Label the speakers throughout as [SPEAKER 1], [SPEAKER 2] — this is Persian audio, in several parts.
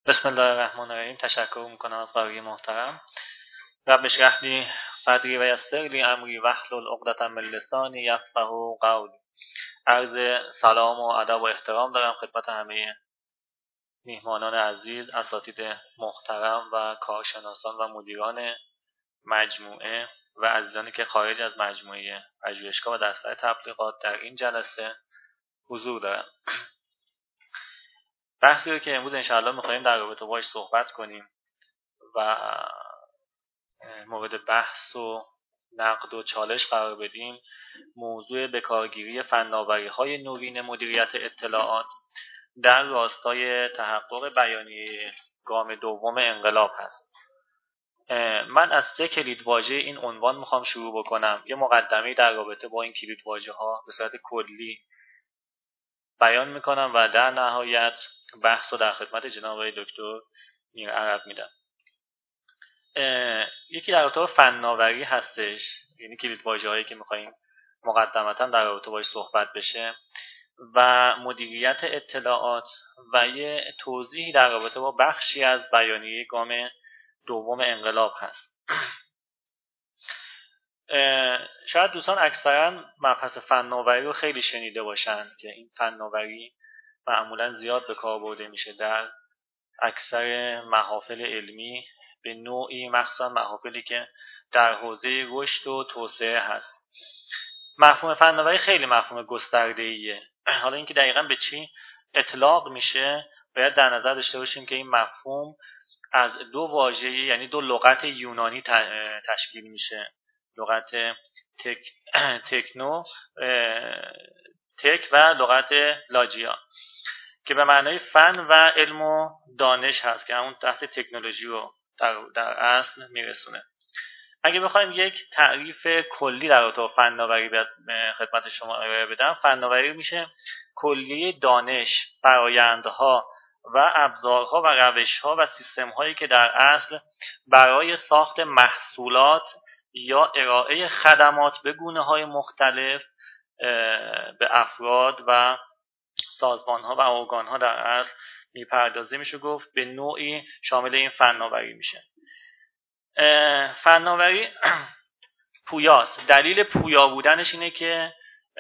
[SPEAKER 1] بسم الله الرحمن الرحیم. تشکر میکنم از قاری محترم. رب اشرح لی صدری و یسر لی امری واحلل عقدة من لسانی یفقهوا قولی. عرض سلام و ادب و احترام دارم خدمت همه میهمانان عزیز، اساتید محترم و کارشناسان و مدیران مجموعه و عزیزانی که خارج از مجموعه پژوهشگاه و دفتر تبلیغات در این جلسه حضور دارم. بحثی رو که امروز انشاءالله می‌خوایم در رابطه باهاش صحبت کنیم و مورد بحث و نقد و چالش قرار بدیم، موضوع بکارگیری فناوری‌های نوین مدیریت اطلاعات در راستای تحقق بیانیه گام دوم انقلاب هست. من از 3 کلیدواژه این عنوان میخوام شروع بکنم. یه مقدمه در رابطه با این کلیدواژه‌ها به صورت کلی بیان میکنم و در نهایت بحث رو در خدمت جناب آقای دکتر میرعرب میدم. یکی در رابطه فناوری هستش، یعنی کلیدواژه‌هایی که می‌خوایم مقدمتاً در رابطه باهاش صحبت بشه، و مدیریت اطلاعات و یه توضیحی در رابطه با بخشی از بیانیه گام دوم انقلاب هست. شاید دوستان اکثرا مبحث فناوری رو خیلی شنیده باشن که این فناوری معمولاً زیاد به کار برده میشه در اکثر محافل علمی، به نوعی مخصوصا محافلی که در حوزه رشد و توسعه هست. مفهوم فناوری خیلی مفهوم گسترده‌ایه. حالا اینکه دقیقاً به چی اطلاق میشه باید در نظر داشته باشیم که این مفهوم از 2 واژه، یعنی 2 لغت یونانی تشکیل میشه. لغت تکنو تک و لغت لاجیا که به معنای فن و علم و دانش هست که همون تحت تکنولوژی رو در اصل میرسونه. اگه بخوایم یک تعریف کلی در رابطه با فناوری خدمت شما بدم، فناوری میشه کلیه دانش، فرآیندها و ابزارها و روشها و سیستم‌هایی که در اصل برای ساخت محصولات یا ارائه خدمات به گونه‌های مختلف به افراد و سازمان‌ها و ارگان‌ها در اصل میپردازه، میشه گفت به نوعی شامل این فناوری میشه. فناوری پویاست. دلیل پویا بودنش اینه که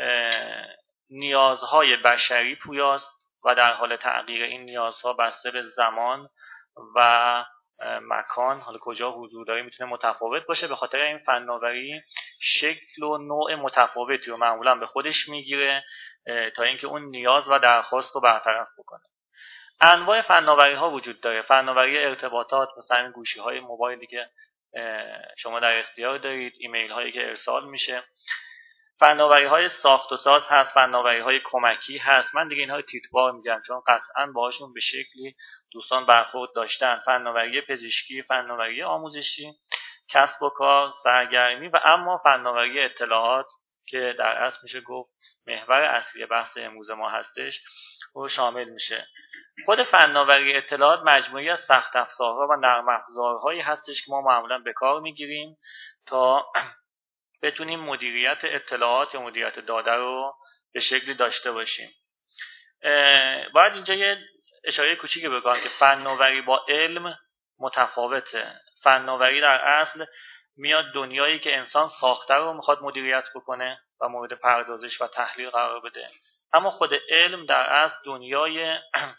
[SPEAKER 1] نیازهای بشری پویاست و در حال تغییر این نیازها بسته به زمان و مکان، حالا کجا حضور داره، میتونه متفاوت باشه. به خاطر این فناوری شکل و نوع متفاوتی رو معمولا به خودش میگیره تا اینکه اون نیاز و درخواست رو برطرف بکنه. انواع فناوری ها وجود داره. فناوری ارتباطات، مثلا گوشی های موبایلی که شما در اختیار دارید، ایمیل هایی که ارسال میشه. فناوری های ساخت و ساز هست، فناوری های کمکی هست. من دیگه اینها رو تیتروار میگم چون قطعاً باهاشون به شکلی دوستان برخورد داشتن. فناوری پزشکی، فناوری آموزشی، کسب و کار، سرگرمی و اما فناوری اطلاعات که در اصل میشه گفت محور اصلی بحث امروز ما هستش و شامل میشه. خود فناوری اطلاعات مجموعی از سخت افزارها و نرم افزارهایی هستش که ما معمولا به کار میگیریم تا بتونیم مدیریت اطلاعات یا مدیریت داده رو به شکلی داشته باشیم. باید اینجا یه اشاره کوچیکی بکنم که فناوری با علم متفاوته. فناوری در اصل میاد دنیایی که انسان ساخته رو میخواد مدیریت بکنه و مورد پردازش و تحلیل قرار بده، اما خود علم در اصل دنیای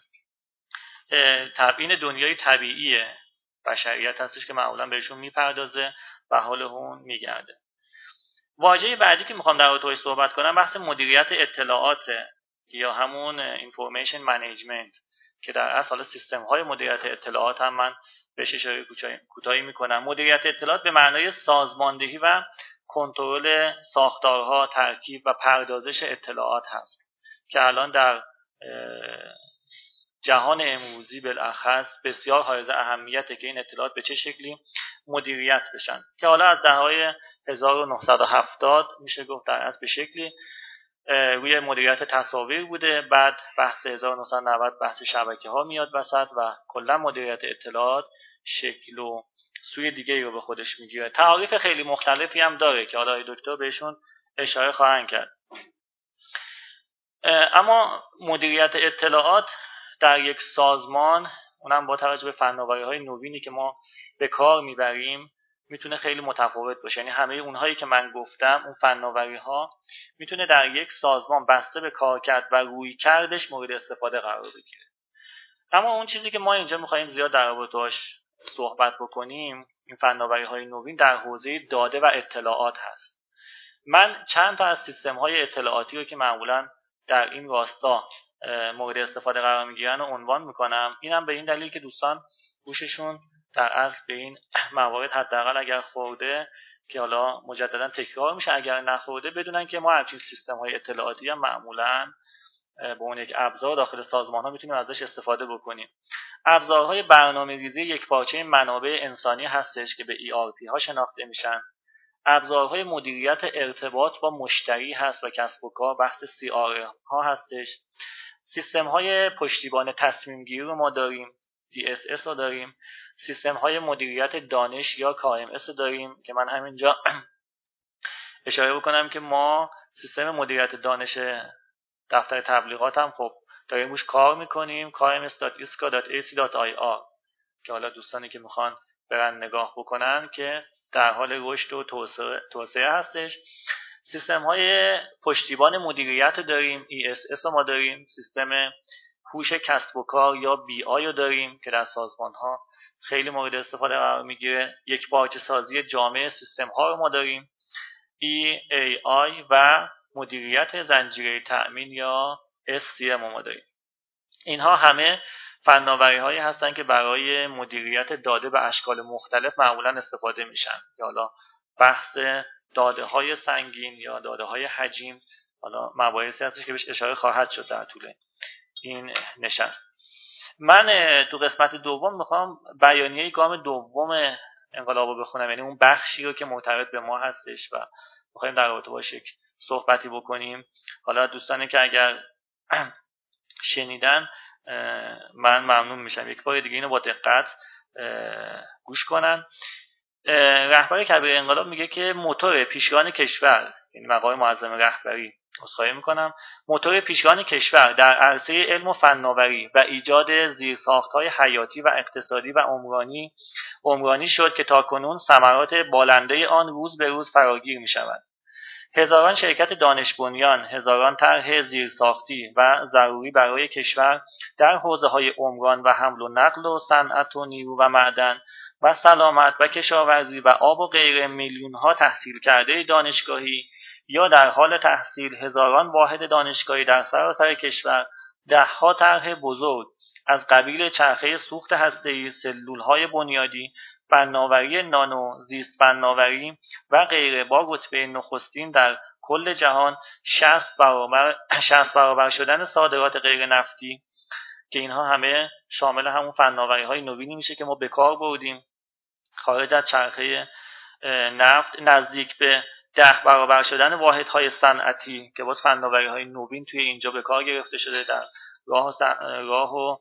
[SPEAKER 1] تبیین دنیای طبیعی بشریت هستش که معمولا بهشون میپردازه و حال اون میگرده. واژه بعدی که میخوام در رابطه‌اش صحبت کنم بحث مدیریت اطلاعات یا همون information management که در اصل سیستم‌های مدیریت اطلاعات هم من بهش اشاره کوتاهی میکنم. مدیریت اطلاعات به معنای سازماندهی و کنترل ساختارها، ترکیب و پردازش اطلاعات هست که الان در جهان امروزی بالاخص بسیار حائز اهمیته که این اطلاعات به چه شکلی مدیریت بشن، که حالا از دهه‌های 1970 میشه گفت در اصل به شکلی روی مدیریت تصاویر بوده. بعد بحث 1990 بحث شبکه‌ها میاد وسط و کلا مدیریت اطلاعات شکل و سوی دیگه رو به خودش میگیره. تعاریف خیلی مختلفی هم داره که حالا دکتر بهشون اشاره خواهند کرد. اما مدیریت اطلاعات در یک سازمان اونم با توجه به فناوری‌های نوینی که ما به کار میبریم میتونه خیلی متفاوت باشه. یعنی همه اونهایی که من گفتم، اون فناوری‌ها میتونه در یک سازمان بسته به کارکرد و رویکردش مورد استفاده قرار بگیره. اما اون چیزی که ما اینجا می‌خوایم زیاد در موردش صحبت بکنیم، این فناوری‌های نوین در حوزه داده و اطلاعات هست. من چند تا از سیستم‌های اطلاعاتی رو که معمولاً در این راستا مورد استفاده قرار میگیرن و عنوان میکنم. اینم به این دلیل که دوستان گوششون در اصل به این موارد حداقل اگر خورده، که حالا مجددا تکرار میشه اگر نخورده، بدونن که ما همچین سیستم‌های اطلاعاتی هم معمولاً به اون یک ابزار داخل سازمان‌ها میتونیم ازش استفاده بکنیم. ابزارهای برنامه‌ریزی یکپارچه منابع انسانی هستش که به ERP ها شناخته میشن. ابزارهای مدیریت ارتباط با مشتری هست و کسب و کار، بحث CRM ها هستش. سیستم‌های پشتیبان تصمیم گیری رو ما داریم، DSS رو داریم. سیستم‌های مدیریت دانش یا KMS رو داریم که من همینجا اشاره بکنم که ما سیستم مدیریت دانش دفتر تبلیغات هم خب داریم روش کار میکنیم، kms.isca.ac.ir که حالا دوستانی که میخوان برن نگاه بکنن که در حال رشد و توسعه هستش. سیستم های پشتیبان مدیریت داریم، ESS رو ما داریم. سیستم هوش کسب و کار یا BI رو داریم که در سازمان ها خیلی مورد استفاده قرار میگیره. یک پارچه سازی جامع سیستم ها رو ما داریم، EAI و مدیریت زنجیره تأمین یا SCM ما داریم. اینها همه فناوری هایی هستن که برای مدیریت داده به اشکال مختلف معمولا استفاده میشن. یا حالا بحث داده های سنگین یا داده های حجیم، حالا مباحثی هستش که بهش اشاره خواهد شد در طول این نشست. من تو قسمت دوم میخوام بیانیه گام دوم انقلاب رو بخونم، یعنی اون بخشی رو که مرتبط به ما هستش و میخوایم در رابطه باش یک صحبتی بکنیم. حالا دوستانی که اگر شنیدن من ممنون میشم یک بار دیگه اینو با دقت گوش کنن. رهبر کبیر انقلاب میگه که موتور پیشگام کشور، یعنی مقام معظم رهبری، عذرخواهی میکنم، موتور پیشگام کشور در عرصه علم و فناوری و ایجاد زیرساخت‌های حیاتی و اقتصادی و عمرانی شد که تاکنون ثمرات بالنده آن روز به روز فراگیر میشود. هزاران شرکت دانش بنیان، هزاران طرح زیرساختی و ضروری برای کشور در حوزه‌های عمران و حمل و نقل و صنعت و نیرو و معدن و سلامت و کشاورزی و آب و غیره، میلیون‌ها تحصیل کرده دانشگاهی یا در حال تحصیل، هزاران واحد دانشگاهی در سراسر کشور، ده‌ها طرح بزرگ از قبیل چرخه سوخت هسته‌ای، سلول‌های بنیادی، فناوری نانو، زیست فناوری و غیره با رتبه نخستین در کل جهان، 60 برابر شدن صادرات غیر نفتی که اینها همه شامل همون فناوری‌های نوینی میشه که ما به کار بردیم خارج از چرخه نفت، نزدیک به 10 برابر شدن واحدهای صنعتی که باز فناوری‌های نوین توی اینجا به کار گرفته شده در راه و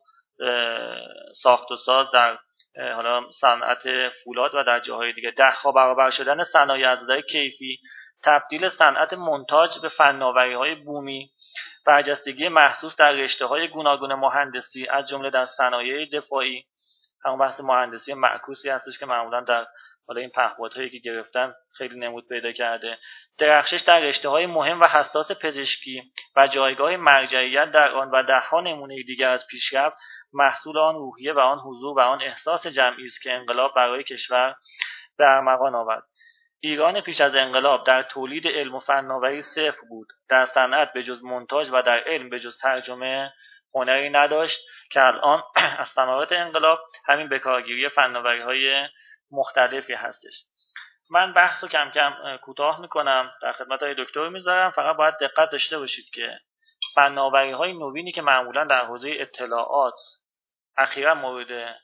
[SPEAKER 1] ساخت و ساز، در حالا صنعت فولاد و در جاهای دیگه. 10 برابر شدن صنایع از نظر کیفی، تبدیل صنعت منتاج به فناوری‌های بومی، برجستگی محسوس در رشته‌های گوناگون مهندسی از جمله در صنایع دفاعی، همون بحث مهندسی معکوسی هستش که معمولا در حالا این پهپادهایی که گرفتن خیلی نمود پیدا کرده. درخشش در رشته‌های مهم و حساس پزشکی و جایگاه مرجعیت در آن و ده‌ها نمونه دیگر از پیشرفت محصول آن روحیه و آن حضور و آن احساس جمعی است که انقلاب برای کشور به ارمغان آورد. ایران پیش از انقلاب در تولید علم و فناوری صفر بود. در صنعت به جز مونتاژ و در علم به جز ترجمه هنری نداشت که الان از ثمرات انقلاب همین بکارگیری فناوری‌های مختلفی هستش. من بحث رو کم کم کوتاه میکنم، در خدمت های دکتر میذارم. فقط باید دقت داشته باشید که فناوری‌های نوینی که معمولا در حوزه اطلاعات اخیرا مورد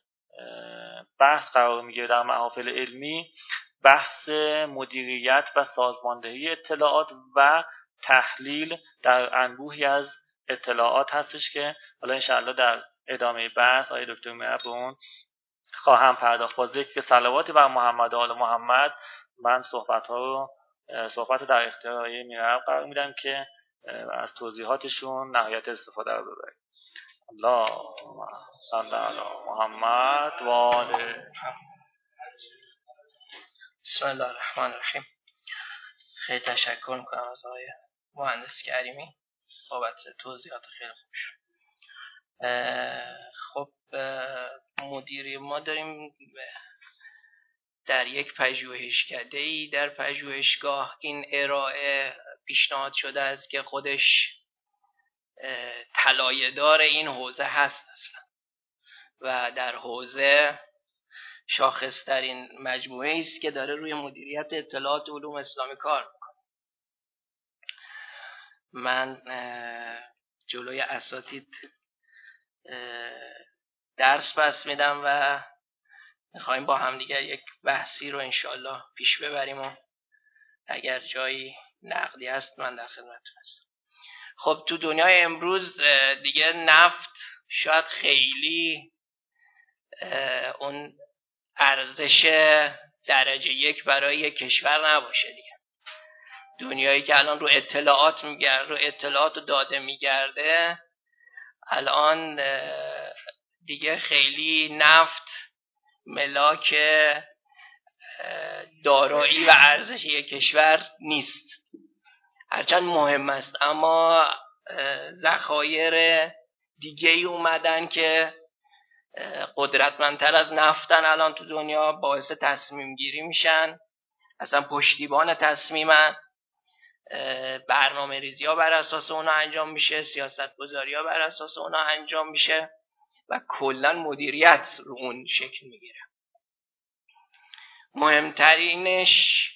[SPEAKER 1] بحث قرار میگیره در محافل علمی، بحث مدیریت و سازماندهی اطلاعات و تحلیل در انبوهی از اطلاعات هستش که حالا انشاءالله در ادامه بحث آقای دکتر میرب به اون خواهم پرداخت. با ذکر صلواتی بر محمد و آل محمد من صحبت در اختیار آقای میرب قرار میدم که از توضیحاتشون نهایت استفاده رو ببرید. اللهم صل علی محمد و آل.
[SPEAKER 2] بسم الله الرحمن الرحیم. خیلی تشکر میکنم از آقای مهندس کریمی بابت توضیحات خیلی خوبش. خب مدیری ما داریم در یک پژوهشکده‌ای در پژوهشگاه این ارائه پیشنهاد شده است که خودش طلایه‌دار این حوزه هست اصلا و در حوزه شاخص‌ترین مجموعه است که داره روی مدیریت اطلاعات علوم اسلامی کار میکنه. من جلوی اساتید درس پس میدم و میخوایم با هم دیگه یک بحثی رو انشالله پیش ببریم و اگر جایی نقدی هست من در خدمتتون هستم. خب تو دنیای امروز دیگه نفت شاید خیلی اون ارزش درجه یک برای کشور نباشه دیگه. دنیایی که الان رو اطلاعات میگرده، رو اطلاعات و داده میگرده، الان دیگه خیلی نفت ملاک دارایی و ارزش یک کشور نیست، هرچند مهم است، اما ذخایر دیگه ای اومدن که قدرتمندتر از نفتن الان تو دنیا، باعث تصمیم گیری میشن، اصلا پشتیبان تصمیمن، برنامه ریزی ها بر اساس اونا انجام میشه، سیاست گذاری ها بر اساس اونا انجام میشه و کلا مدیریت رو اون شکل میگیره. مهمترینش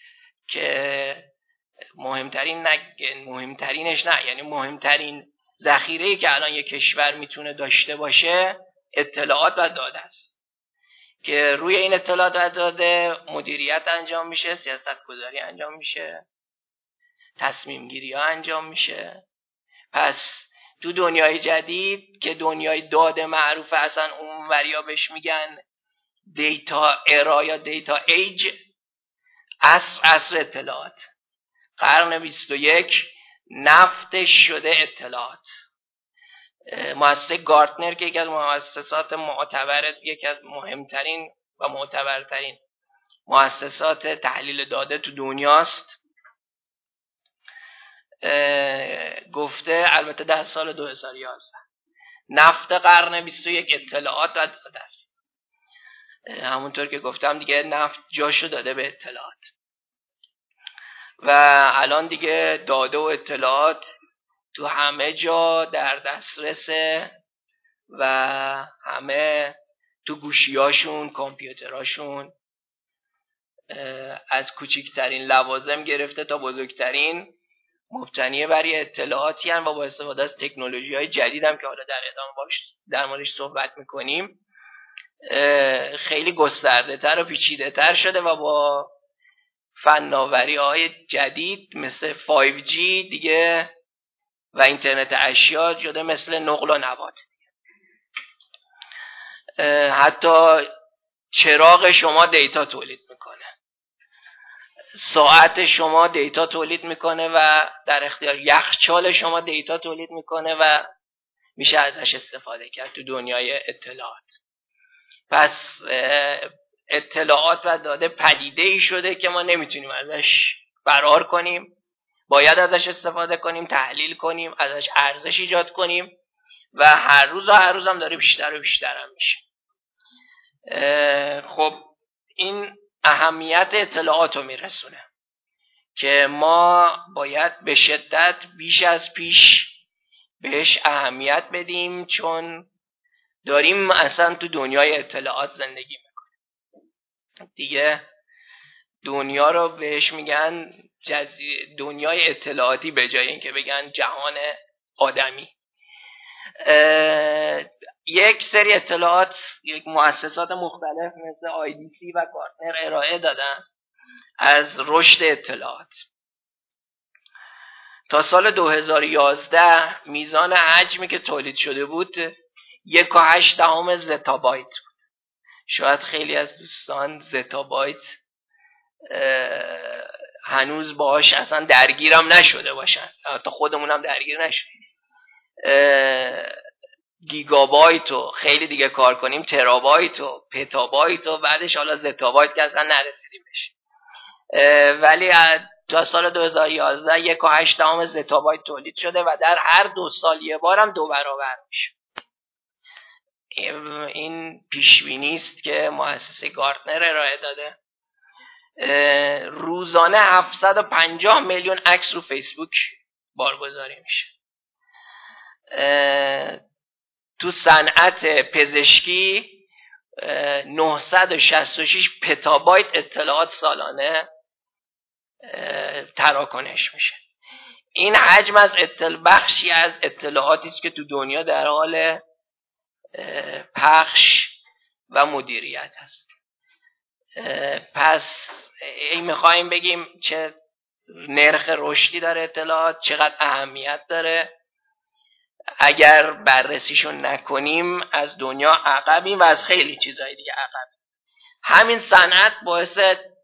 [SPEAKER 2] یعنی مهمترین ذخیره‌ای که الان یک کشور میتونه داشته باشه اطلاعات و داده است که روی این اطلاعات و داده مدیریت انجام میشه، سیاست گذاری انجام میشه، تصمیم گیری ها انجام میشه. پس تو دنیای جدید که دنیای داده معروفه، اصلا اون وریا بهش میگن دیتا ارا یا دیتا ایج، عصر اطلاعات، قرن 21 نفتش شده اطلاعات. مؤسسه گارتنر که یکی از مؤسسات معتبر، یکی از مهمترین و معتبرترین مؤسسات تحلیل داده تو دنیاست، گفته، البته در سال 2011، نفت قرن 21 اطلاعات و داده است. همونطور که گفتم دیگه نفت جاشو داده به اطلاعات و الان دیگه داده و اطلاعات تو همه جا در دسترسه و همه تو گوشیاشون، کامپیوتراشون، از کوچکترین لوازم گرفته تا بزرگترین مبتنی بر اطلاعاتی هستند و با استفاده از تکنولوژی‌های جدید هم که حالا در ادامه در موردش صحبت می‌کنیم خیلی گسترده‌تر و پیچیده‌تر شده و با فناوری‌های جدید مثل 5G دیگه و اینترنت اشیا شده مثل نقل و نبات. حتی چراغ شما دیتا تولید میکنه، ساعت شما دیتا تولید میکنه و در اختیار یخچال شما دیتا تولید میکنه و میشه ازش استفاده کرد تو دنیای اطلاعات. پس اطلاعات و داده پدیده ای شده که ما نمیتونیم ازش فرار کنیم، باید ازش استفاده کنیم، تحلیل کنیم، ازش ارزش ایجاد کنیم و هر روز هم داره بیشتر و بیشتر هم میشه. خب این اهمیت اطلاعات رو میرسونه که ما باید به شدت بیش از پیش بهش اهمیت بدیم، چون داریم اصلا تو دنیای اطلاعات زندگی میکنیم دیگه. دنیا رو بهش میگن دنیای اطلاعاتی به جای اینکه بگن جهان آدمی. یک سری اطلاعات یک مؤسسات مختلف مثل IDC و گارتنر ارائه دادن از رشد اطلاعات. تا سال 2011 میزان حجمی که تولید شده بود 1.8 زتابایت بود. شاید خیلی از دوستان زتابایت هنوز باهاش اصلا درگیرم نشده باشن، حتی خودمونم درگیر نشدیم. گیگابایت و خیلی دیگه کار کنیم ترابایت و پتابایت و بعدش حالا زتابایت که اصلا نرسیدیم بشه. ولی تا سال 2011 1.8 زتابایت تولید شده و در هر 2 سال یه بارم 2 برابر میشه. این پیشبینی است که مؤسسه گارتنر ارائه داده. روزانه 750 میلیون عکس رو فیسبوک بارگذاری میشه. تو صنعت پزشکی 966 پتابایت اطلاعات سالانه تراکنش میشه. این حجم از بخشی از اطلاعاتی است که تو دنیا در حال پخش و مدیریت هست. پس این میخوایم بگیم چه نرخ رشدی داره اطلاعات، چقدر اهمیت داره. اگر بررسیشون نکنیم از دنیا عقبیم و از خیلی چیزهای دیگه عقبیم. همین صنعت باعث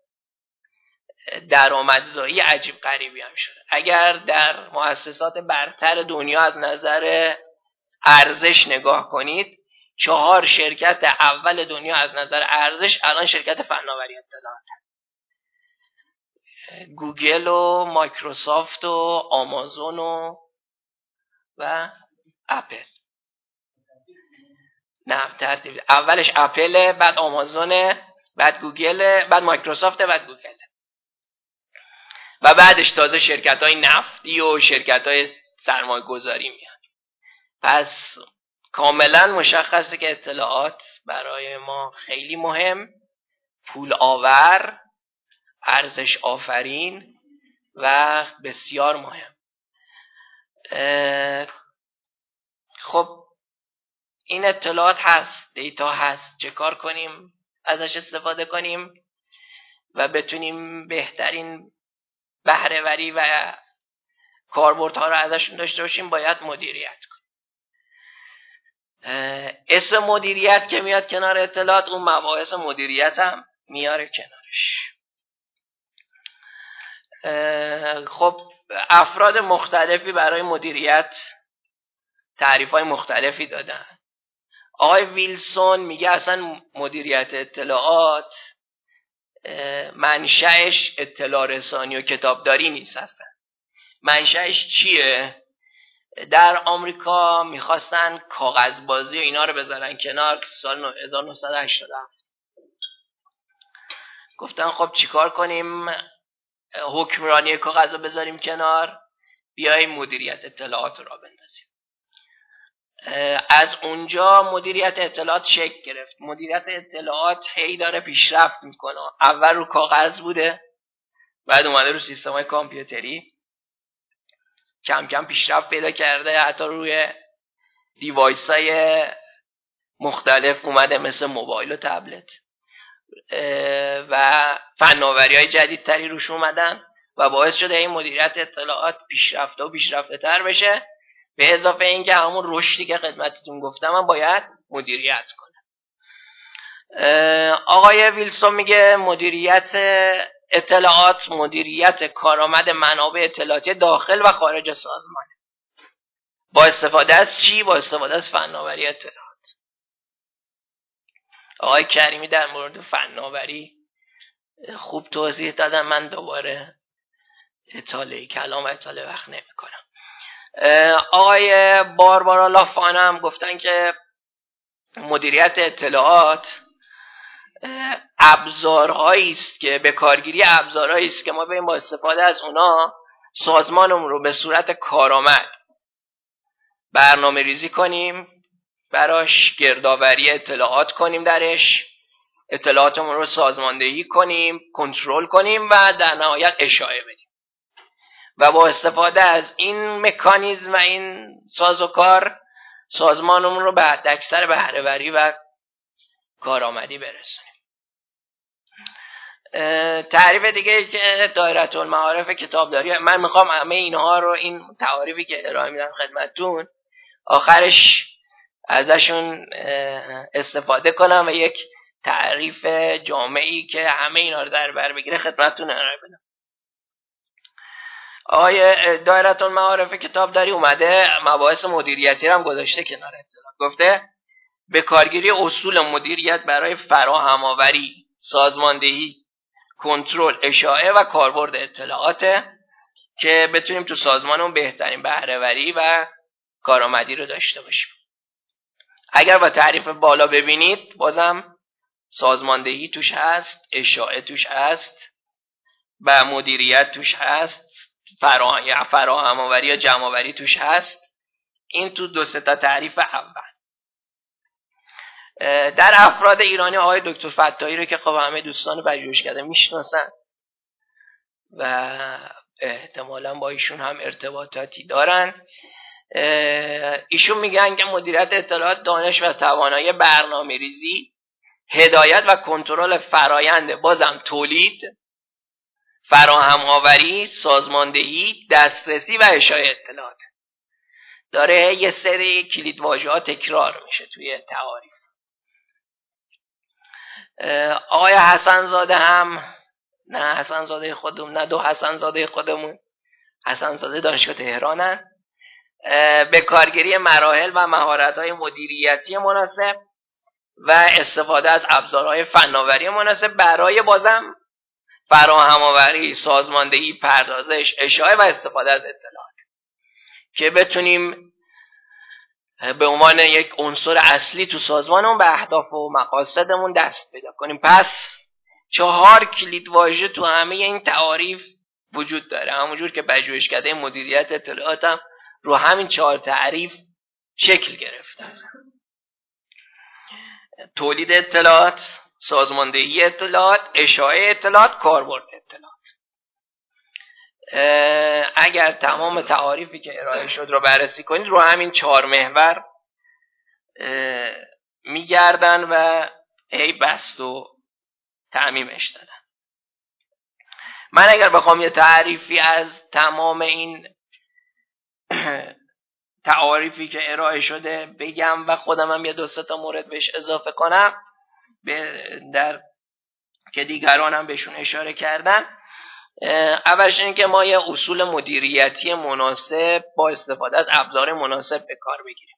[SPEAKER 2] درآمدزایی عجیب غریبی هم شده. اگر در مؤسسات برتر دنیا از نظر ارزش نگاه کنید، 4 شرکت اول دنیا از نظر ارزش الان شرکت فناوری اطلاعات، گوگل و مایکروسافت و آمازون و اپل. نه ترتیب اولش اپل، بعد آمازون، بعد گوگل، بعد مایکروسافت، بعد گوگل و بعدش تازه شرکت‌های نفتی و شرکت‌های سرمایه‌گذاری میاد. پس کاملا مشخصه که اطلاعات برای ما خیلی مهم، پول آور، ارزش آفرین و بسیار مهم. خب این اطلاعات هست، دیتا هست، چه کار کنیم ازش استفاده کنیم و بتونیم بهترین بهره‌وری و کاربردها رو ازشون داشته باشیم؟ باید مدیریت کنیم. اسم مدیریت که میاد کنار اطلاعات، اون مباحث مدیریت هم میاره کنارش. خب افراد مختلفی برای مدیریت تعریف‌های مختلفی دادن. آقای ویلسون میگه اصلا مدیریت اطلاعات منشأش اطلاع رسانی و کتابداری نیست. اصلا منشأش چیه؟ در آمریکا میخواستن کاغذبازی و اینا رو بذارن کنار سال 1987. گفتن خب چیکار کنیم؟ حکمرانی کاغذ رو بذاریم کنار، بیاییم مدیریت اطلاعات رو بندازیم. از اونجا مدیریت اطلاعات شکل گرفت. مدیریت اطلاعات هی داره پیشرفت میکنه. اول رو کاغذ بوده، بعد اومده رو سیستم‌های کامپیوتری، کم کم پیشرفت پیدا کرده، حتی روی دیوایس‌های مختلف اومده مثل موبایل و تبلت و فناوری‌های جدیدتری روش اومدن و باعث شده این مدیریت اطلاعات پیشرفته و پیشرفته‌تر بشه. به اضافه اینکه همون رشدی که خدمتتون گفتم هم باید مدیریت کنه. آقای ویلسون میگه مدیریت اطلاعات مدیریت کارآمد منابع اطلاعاتی داخل و خارج سازمان. با استفاده از چی؟ با استفاده از فناوری اطلاعات. آقای کریمی در مورد فناوری خوب توضیح دادن، من دوباره اطاله کلام و اطاله وقت نمی کنم. آقای باربارا لافان هم گفتن که مدیریت اطلاعات ابزارهایی است که به کارگیری ابزارهایی است که ما بریم با استفاده از اونا سازمانمون رو به صورت کارآمد برنامه ریزی کنیم، براش گردآوری اطلاعات کنیم، درش اطلاعاتمون رو سازماندهی کنیم، کنترل کنیم و در نهایت اشاعه بدیم و با استفاده از این مکانیزم و این سازوکار سازمانمون رو به حداکثر بهره‌وری و کارآمدی برسونیم. تعریف دیگه که دایره المعارف کتابداری، من میخوام همه اینها رو، این تعاریفی که ارائه میدم خدمتتون، آخرش ازشون استفاده کنم و یک تعریف جامعی که همه اینا رو در بر بگیره خدمتتون ارائه بدم. آقای دایره المعارف کتابداری اومده مباحث مدیریتی رو هم گذاشته کنار اطلاعات. گفته به کارگیری اصول مدیریت برای فراهم‌آوری، سازماندهی، کنترل، اشاعه و کاربرد اطلاعات که بتونیم تو سازمانمون بهترین بهره‌وری و کارآمدی رو داشته باشیم. اگر با تعریف بالا ببینید بازم سازماندهی توش هست، اشاعه توش هست و مدیریت توش هست، فراهم‌آوری یا جمع‌آوری توش هست. این تو 2 تا تعریف اول. در افراد ایرانی آقای دکتر فتاحی رو که خب همه دوستان پژوهشکده میشناسن و احتمالاً با ایشون هم ارتباطاتی دارن. ایشون میگن که مدیریت اطلاعات دانش و توانایی برنامه‌ریزی، هدایت و کنترل فرایند بازم تولید، فراهم‌آوری، سازماندهی، دسترسی و اشاعه اطلاعات. داره یه سری کلیدواژه‌ها تکرار میشه توی تعاریف. آقای حسن‌زاده هم نه حسن‌زاده خودمون نه دو حسن‌زاده خودمون حسن‌زاده دانشگاه تهرانن، به کارگیری مراحل و مهارت‌های مدیریتی مناسب و استفاده از ابزارهای فناوری مناسب برای بازم فراهم‌آوری، سازماندهی، پردازش، اشاعه و استفاده از اطلاعات که بتونیم به عنوان یک عنصر اصلی تو سازمانمون به اهداف و مقاصدمون دست پیدا کنیم. پس 4 کلیدواژه تو همه این تعاریف وجود داره، همونجور که پژوهشکده مدیریت اطلاعات هم رو همین 4 تعریف شکل گرفته. تولید اطلاعات، سازماندهی اطلاعات، اشاعه اطلاعات، کاربرد اطلاعات. اگر تمام تعاریفی که ارائه شد رو بررسی کنید رو همین 4 محور میگردن و هی بست و تعمیمش دادن. من اگر بخوام یه تعریفی از تمام این تعاریفی که ارائه شده بگم و خودم هم یه 2 تا مورد بهش اضافه کنم در که دیگران هم بهشون اشاره کردن. اولش این که ما یه اصول مدیریتی مناسب با استفاده از ابزار مناسب به کار بگیریم.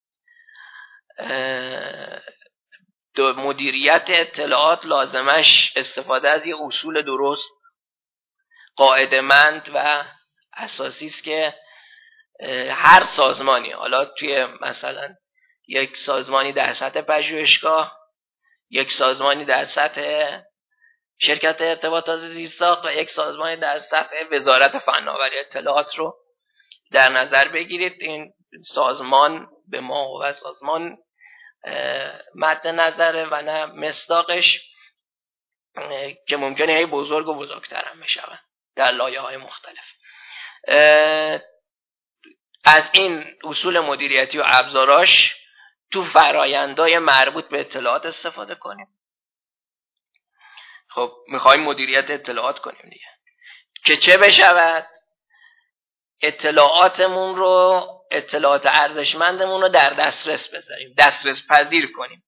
[SPEAKER 2] مدیریت اطلاعات لازمش استفاده از یه اصول درست، قاعده‌مند و اساسی است که هر سازمانی، حالا توی مثلا یک سازمانی در سطح پژوهشگاه، یک سازمانی در سطح شرکت ارتباطات زیرساخت و یک سازمانی در سطح وزارت فناوری اطلاعات رو در نظر بگیرید. این سازمان به ما و سازمان مد نظره و نه مصداقش که ممکنه هی بزرگ و بزرگتر هم بشون در لایه‌های مختلف. از این اصول مدیریتی و ابزاراش تو فرآیندهای مربوط به اطلاعات استفاده کنیم. خب میخوایم مدیریت اطلاعات کنیم دیگه، که چه بشود؟ اطلاعاتمون رو، اطلاعات ارزشمندمون رو در دسترس بذاریم، دسترس پذیر کنیم.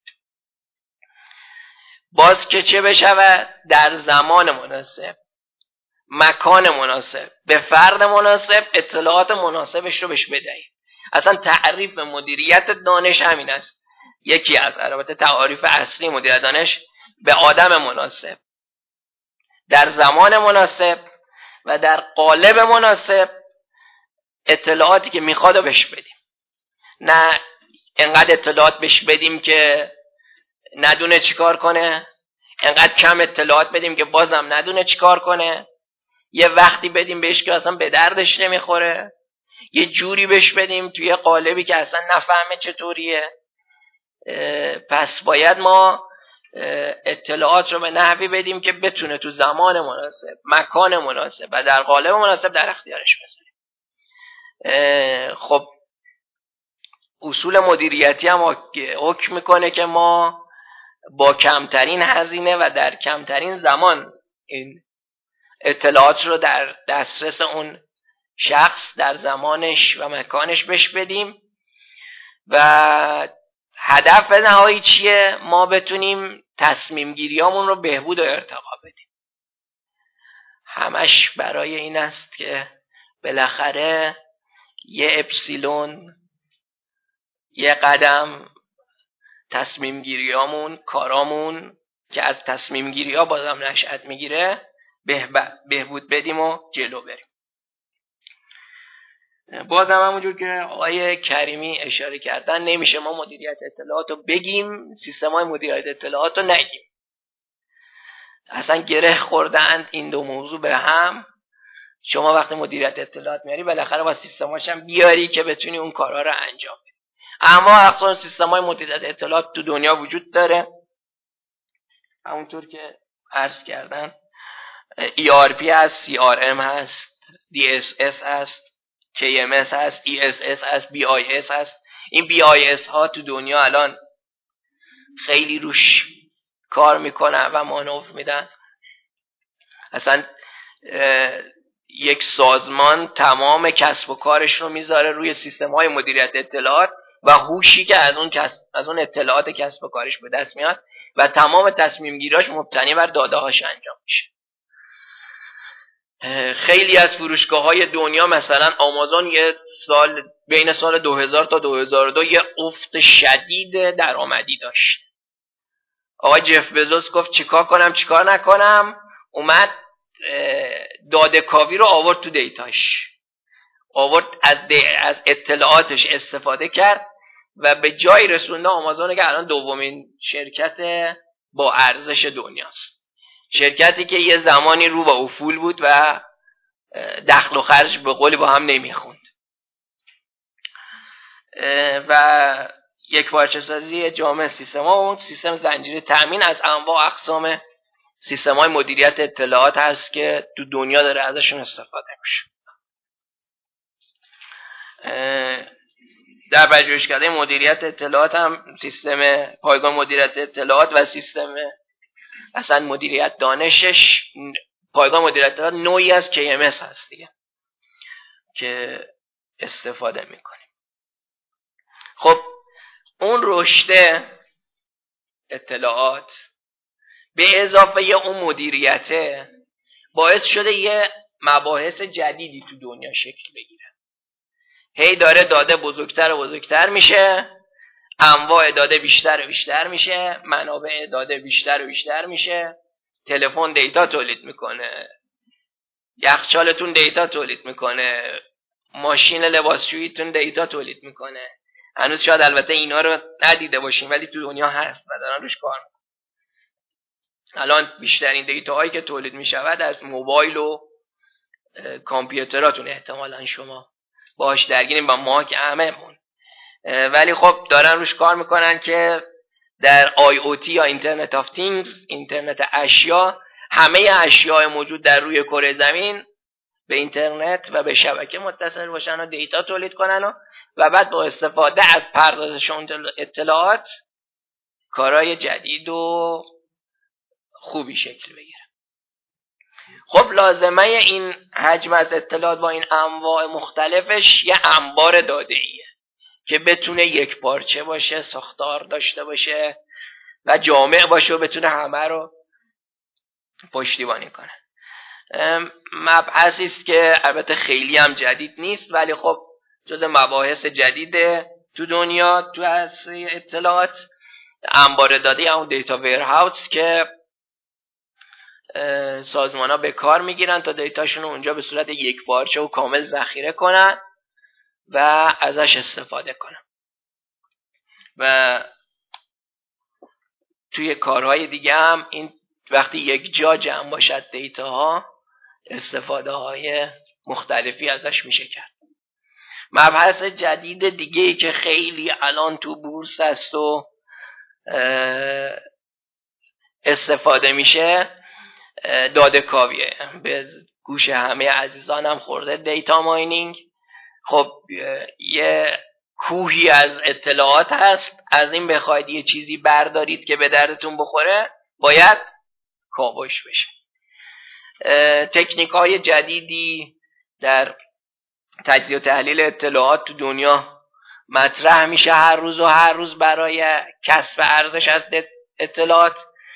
[SPEAKER 2] باز که چه بشود؟ در زمان مناسب، مکان مناسب، به فرد مناسب اطلاعات مناسبش رو بهش بدهیم. اصلا تعریف مدیریت دانش همین است. یکی از البته تعاریف اصلی مدیریت دانش به آدم مناسب، در زمان مناسب و در قالب مناسب اطلاعاتی که میخواد رو بهش بدیم. نه انقدر اطلاعات بهش بدیم که ندونه چیکار کنه، انقدر کم اطلاعات بدیم که بازم ندونه چیکار کنه، یه وقتی بدیم بهش که اصلا به دردش نمیخوره، یه جوری بهش بدیم توی قالبی که اصلا نفهمه چطوریه. پس باید ما اطلاعات رو به نحوی بدیم که بتونه تو زمان مناسب، مکان مناسب و در قالب مناسب در اختیارش بذاریم. خب اصول مدیریتی هم حکم میکنه که ما با کمترین هزینه و در کمترین زمان این اطلاعات رو در دسترس اون شخص در زمانش و مکانش بهش بدیم. و هدف نهایی چیه؟ ما بتونیم تصمیم گیریامون رو بهبود و ارتقا بدیم. همش برای این است که بالاخره یه اپسیلون یه قدم تصمیم گیریامون، کارامون که از تصمیم گیری ها بازم نشأت میگیره بهبود بدیم و جلو بریم. بازم همونجور که آقای کریمی اشاره کردن، نمیشه ما مدیریت اطلاعات رو بگیم، سیستم های مدیریت اطلاعات رو نگیم. اصلا گره خوردند این دو موضوع به هم. شما وقتی مدیریت اطلاعات میاری بالاخره با سیستماش هم بیاری که بتونی اون کارها رو انجام بدی. اما اقسام سیستم های مدیریت اطلاعات تو دنیا وجود داره، همونطور که عرض کردن. ERP هست، CRM هست، DSS هست، KMS هست، ESS هست، BIS هست. این BIS ها تو دنیا الان خیلی روش کار میکنن و مانور میدن. اصلا یک سازمان تمام کسب و کارش رو میذاره روی سیستم های مدیریت اطلاعات و هوشی که از اون اطلاعات کسب و کارش به دست میاد و تمام تصمیم گیراش مبتنی بر داده هاش انجام میشه. خیلی از فروشگاه های دنیا، مثلا آمازون، یه سال بین سال 2000 تا 2002 یه افت شدید درآمدی داشت. آقای جف بزوس گفت چیکار کنم چیکار نکنم، اومد داده کاوی رو آورد تو دیتاش، آورد از اطلاعاتش استفاده کرد و به جای رسونده آمازون که الان دومین شرکت با ارزش دنیاست. شرکتی که یه زمانی رو با افول بود و دخل و خرج به قولی با هم نمیخوند و یک پارچه سازی جامع سیستم ها و سیستم زنجیره تأمین از انواع اقسام سیستم های مدیریت اطلاعات هست که تو دنیا داره ازشون استفاده میشه. در پژوهشکده مدیریت اطلاعات هم سیستم پایگاه مدیریت اطلاعات و سیستم اصلا مدیریت دانشش، پایگاه مدیریت اطلاعات نوعی از KMS هست دیگه که استفاده میکنیم. خب اون رشد اطلاعات به اضافه اون مدیریته باعث شده یه مباحث جدیدی تو دنیا شکل بگیره. هی داره داده بزرگتر و بزرگتر میشه، انواع داده بیشتر و بیشتر میشه، منابع داده بیشتر و بیشتر میشه. تلفن دیتا تولید میکنه، یخچالتون دیتا تولید میکنه، ماشین لباسشوییتون دیتا تولید میکنه. هنوز شاید البته اینا رو ندیده باشین ولی تو دنیا هست و دارن روش کار میکنن. الان بیشترین دیتا هایی که تولید میشود از موبایل و کامپیوتراتون احتمالاً شما باهاش درگیرین، با ما که هممون، ولی خب دارن روش کار میکنن که در IoT یا اینترنت آف تینگز، اینترنت اشیا، همه اشیاء موجود در روی کره زمین به اینترنت و به شبکه متصل باشن و دیتا تولید کنن و بعد با استفاده از پردازش اطلاعات کارهای جدید و خوبی شکل بگیره. خب لازمه این حجم از اطلاعات با این انواع مختلفش یه انبار داده‌ایه که بتونه یک پارچه باشه، ساختار داشته باشه و جامع باشه و بتونه همه رو پشتیبانی کنه. مبحثی است که البته خیلی هم جدید نیست ولی خب جز مباحث جدید تو دنیا تو حوزه اطلاعات، انبار داده یا اون دیتا ویرهاوس که سازمان ها به کار میگیرن تا دیتاشون رو اونجا به صورت یک پارچه و کامل ذخیره کنن و ازش استفاده کنن. و توی کارهای دیگه هم این وقتی یک جا جمع باشد دیتا ها، استفاده های مختلفی ازش میشه کرد. مبحث جدید دیگه‌ای که خیلی الان تو بورس هست و استفاده میشه داده کاویه. به گوش همه عزیزانم خورده دیتا ماینینگ. خب یه کوهی از اطلاعات هست، از این بخواید یه چیزی بردارید که به دردتون بخوره باید کاوش بشه. تکنیک‌های جدیدی در تجزیه و تحلیل اطلاعات تو دنیا مطرح میشه هر روز برای کسب ارزش از اطلاعات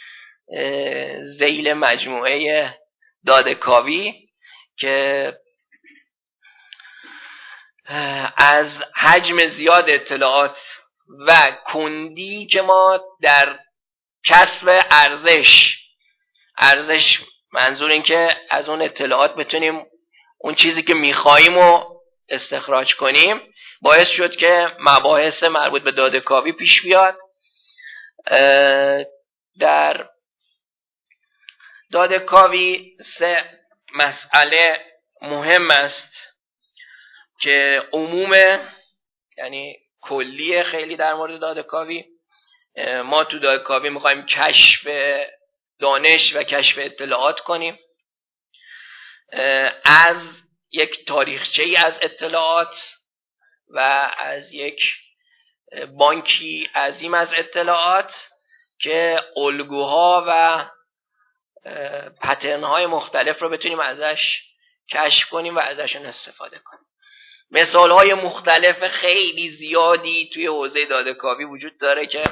[SPEAKER 2] ذیل مجموعه داده کاوی که از حجم زیاد اطلاعات و کندی که ما در کسب ارزش منظور این که از اون اطلاعات بتونیم اون چیزی که میخواییم رو استخراج کنیم، باعث شد که مباحث مربوط به داده‌کاوی پیش بیاد. در داده‌کاوی 3 مسئله مهم است که عمومه، یعنی کلیه خیلی در مورد داده‌کاوی. ما تو داده‌کاوی میخوایم کشف دانش و کشف اطلاعات کنیم از یک تاریخچه ای از اطلاعات و از یک بانکی عظیم از اطلاعات که الگوها و پترن‌های مختلف رو بتونیم ازش کشف کنیم و ازشون استفاده کنیم. مثال‌های مختلف خیلی زیادی توی حوزه داده‌کاوی وجود داره که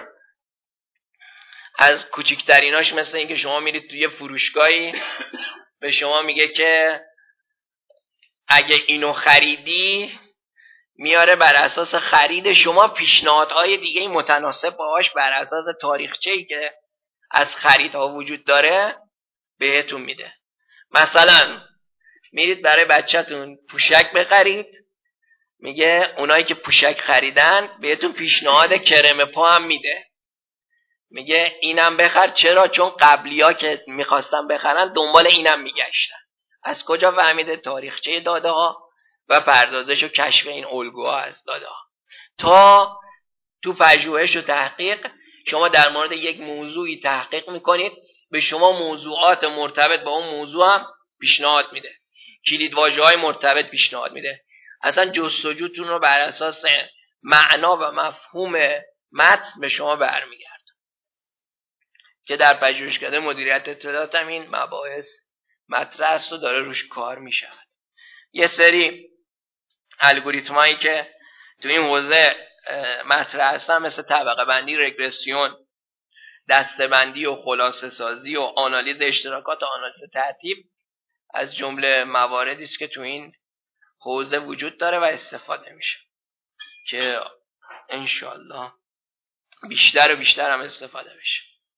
[SPEAKER 2] از کوچکتریناش مثل این که شما میرید توی فروشگاهی به شما میگه که اگه اینو خریدی، میاره بر اساس خرید شما پیشنهادهای دیگه متناسب باهاش بر اساس تاریخچه‌ای که از خریدها وجود داره بهتون میده. مثلا میرید برای بچه‌تون پوشک بخرید، میگه اونایی که پوشک خریدن بهتون پیشنهاد کرم پا هم میده، میگه اینم بخر. چرا؟ چون قبلیا که میخواستن بخرن دنبال اینم میگشتن. از کجا فهمیده؟ تاریخچه داده ها و پردازش و کشف این الگوها از داده ها. تا تو پژوهش و تحقیق شما در مورد یک موضوعی تحقیق میکنید، به شما موضوعات مرتبط با اون موضوع هم پیشنهاد میده، کلیدواژه‌های مرتبط پیشنهاد میده. اصلا جستجوتون رو بر اساس معنا و مفهوم متن به شما برمیگرده که در پژوهشکده مدیریت اطلاعات هم این مباحث مطرح است و داره روش کار میشه. یه سری الگوریتمایی که تو این حوزه مطرح هستن مثل طبقه بندی، رگرسیون، دسته بندی و خلاصه سازی و آنالیز اشتراکات و آنالیز ترتیب از جمله مواردی است که تو این حوزه وجود داره و استفاده میشه که انشالله بیشتر و بیشتر هم استفاده بشه.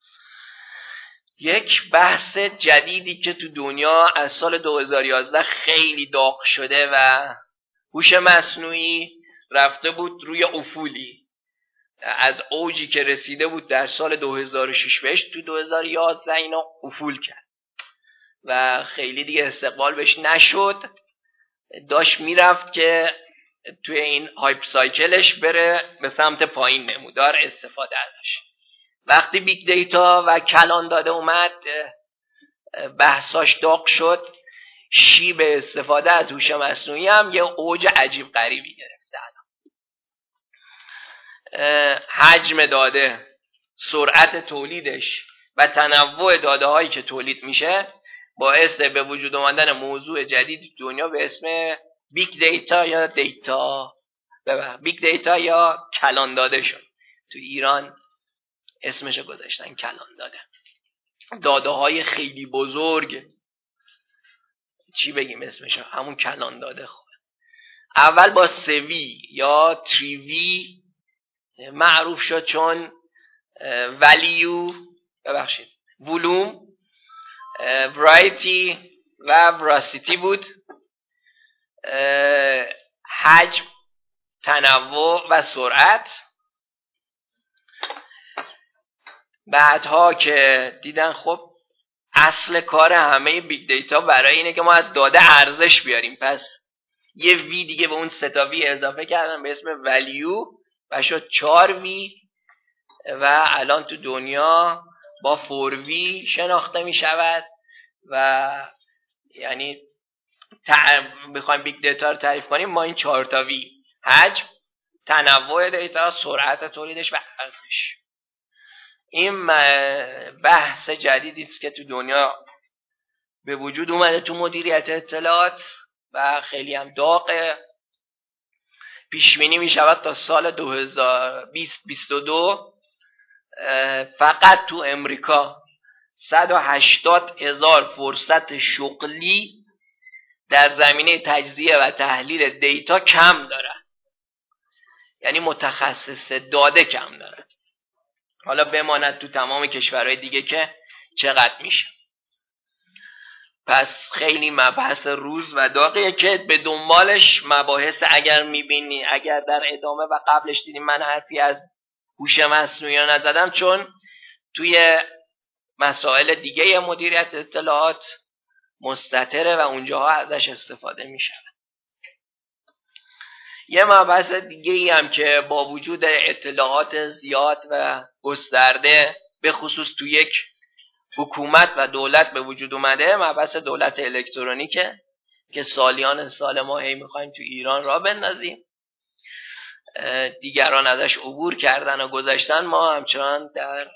[SPEAKER 2] یک بحث جدیدی که تو دنیا از سال 2011 خیلی داغ شده و هوش مصنوعی رفته بود روی افولی، از اوجی که رسیده بود در سال 2006 بهش تو 2011 اینا افول کرد و خیلی دیگه استقبال بهش نشد، داشت میرفت که توی این هایپ سایکلش بره به سمت پایین، نمودار استفاده ازش. وقتی بیگ دیتا و کلان داده اومد بحثاش داغ شد، شیب استفاده از هوش مصنوعی هم یه اوج عجیب غریبی گرفته. حجم داده، سرعت تولیدش و تنوع داده هایی که تولید میشه باعث به وجود آمدن موضوع جدیدی دنیا به اسم بیگ دیتا یا کلان داده شد. تو ایران اسمشو گذاشتن کلان داده. داده های خیلی بزرگ، چی بگیم اسمشو، همون کلان داده. خوبه. اول با 3V یا 3V معروف شد چون ولوم، ورایتی و وراسیتی بود. حجم، تنوع و سرعت. بعدها که دیدن خب اصل کار همه بیگ دیتا برای اینه که ما از داده ارزش بیاریم، پس یه وی دیگه به اون 3 تا وی اضافه کردن به اسم ولیو و شد 4 وی و الان تو دنیا با 4V شناخته می شود و یعنی بخوایم بیگ دیتا رو تعریف کنیم ما این 4 تا وی: حجم، تنوع دیتا، سرعت تولیدش و ارزش. این بحث جدیدی است که تو دنیا به وجود اومده تو مدیریت اطلاعات و خیلی هم داغه. پیش بینی می شود تا سال 2022 فقط تو امریکا 180,000 فرصت شغلی در زمینه تجزیه و تحلیل دیتا کم داره. یعنی متخصص داده کم دارن. حالا بماند تو تمام کشورهای دیگه که چقدر میشه. پس خیلی مبحث روز و داغیه که به دنبالش مباحث اگر میبینی، اگر در ادامه و قبلش دیدیم من حرفی از هوش مصنوعی رو نزدم، چون توی مسائل دیگه مدیریت اطلاعات مستتره و اونجاها ازش استفاده میشه. یه مبحث دیگه ای هم که با وجود اطلاعات زیاد و گسترده به خصوص تو یک حکومت و دولت به وجود اومده، مبحث دولت الکترونیکه که سالیان سال ما هی میخوایم تو ایران را بندازیم. دیگران ازش عبور کردن و گذشتن، ما همچنان در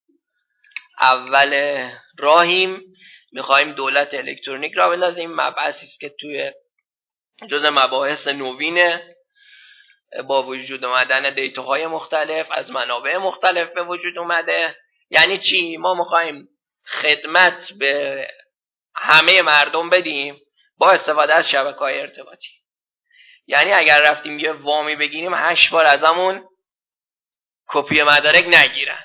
[SPEAKER 2] اول راهیم، میخوایم دولت الکترونیک را بندازیم. مبحثی است که توی جزء مباحث نوینه با وجود اومدن دیتاهای مختلف از منابع مختلف به وجود اومده. یعنی چی؟ ما میخوایم خدمت به همه مردم بدیم با استفاده از شبکه‌های ارتباطی. یعنی اگر رفتیم یه وامی بگیریم 8 بار ازمون کپی مدارک نگیرن.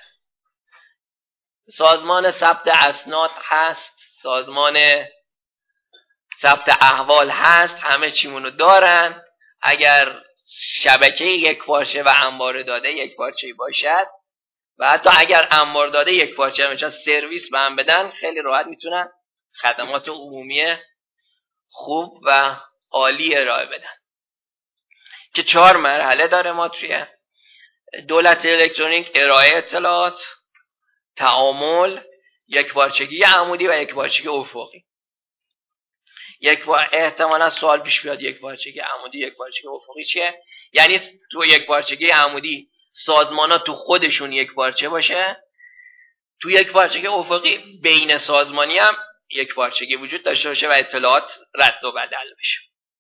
[SPEAKER 2] سازمان ثبت اسناد هست، سازمان ثبت احوال هست، همه چیمونو دارن. اگر شبکه یک پارچه و انبار داده یک پارچه باشد و حتی اگر انبار داده یک پارچه مثلا سرویس به هم بدن، خیلی راحت میتونن خدمات عمومی خوب و عالی ارائه بدن که 4 مرحله داره. ما توی دولت الکترونیک ارائه اطلاعات، تعامل، یک پارچگی عمودی و یک پارچگی افقی. احتمالا سوال پیش بیاد یک پارچگی عمودی یک پارچگی افقی چیه؟ یعنی تو یک پارچگی عمودی سازمان‌ها تو خودشون یک پارچه باشه، تو یک پارچگی افقی بین سازمانی هم یک پارچگی وجود داشته باشه و اطلاعات رد و بدل بشه.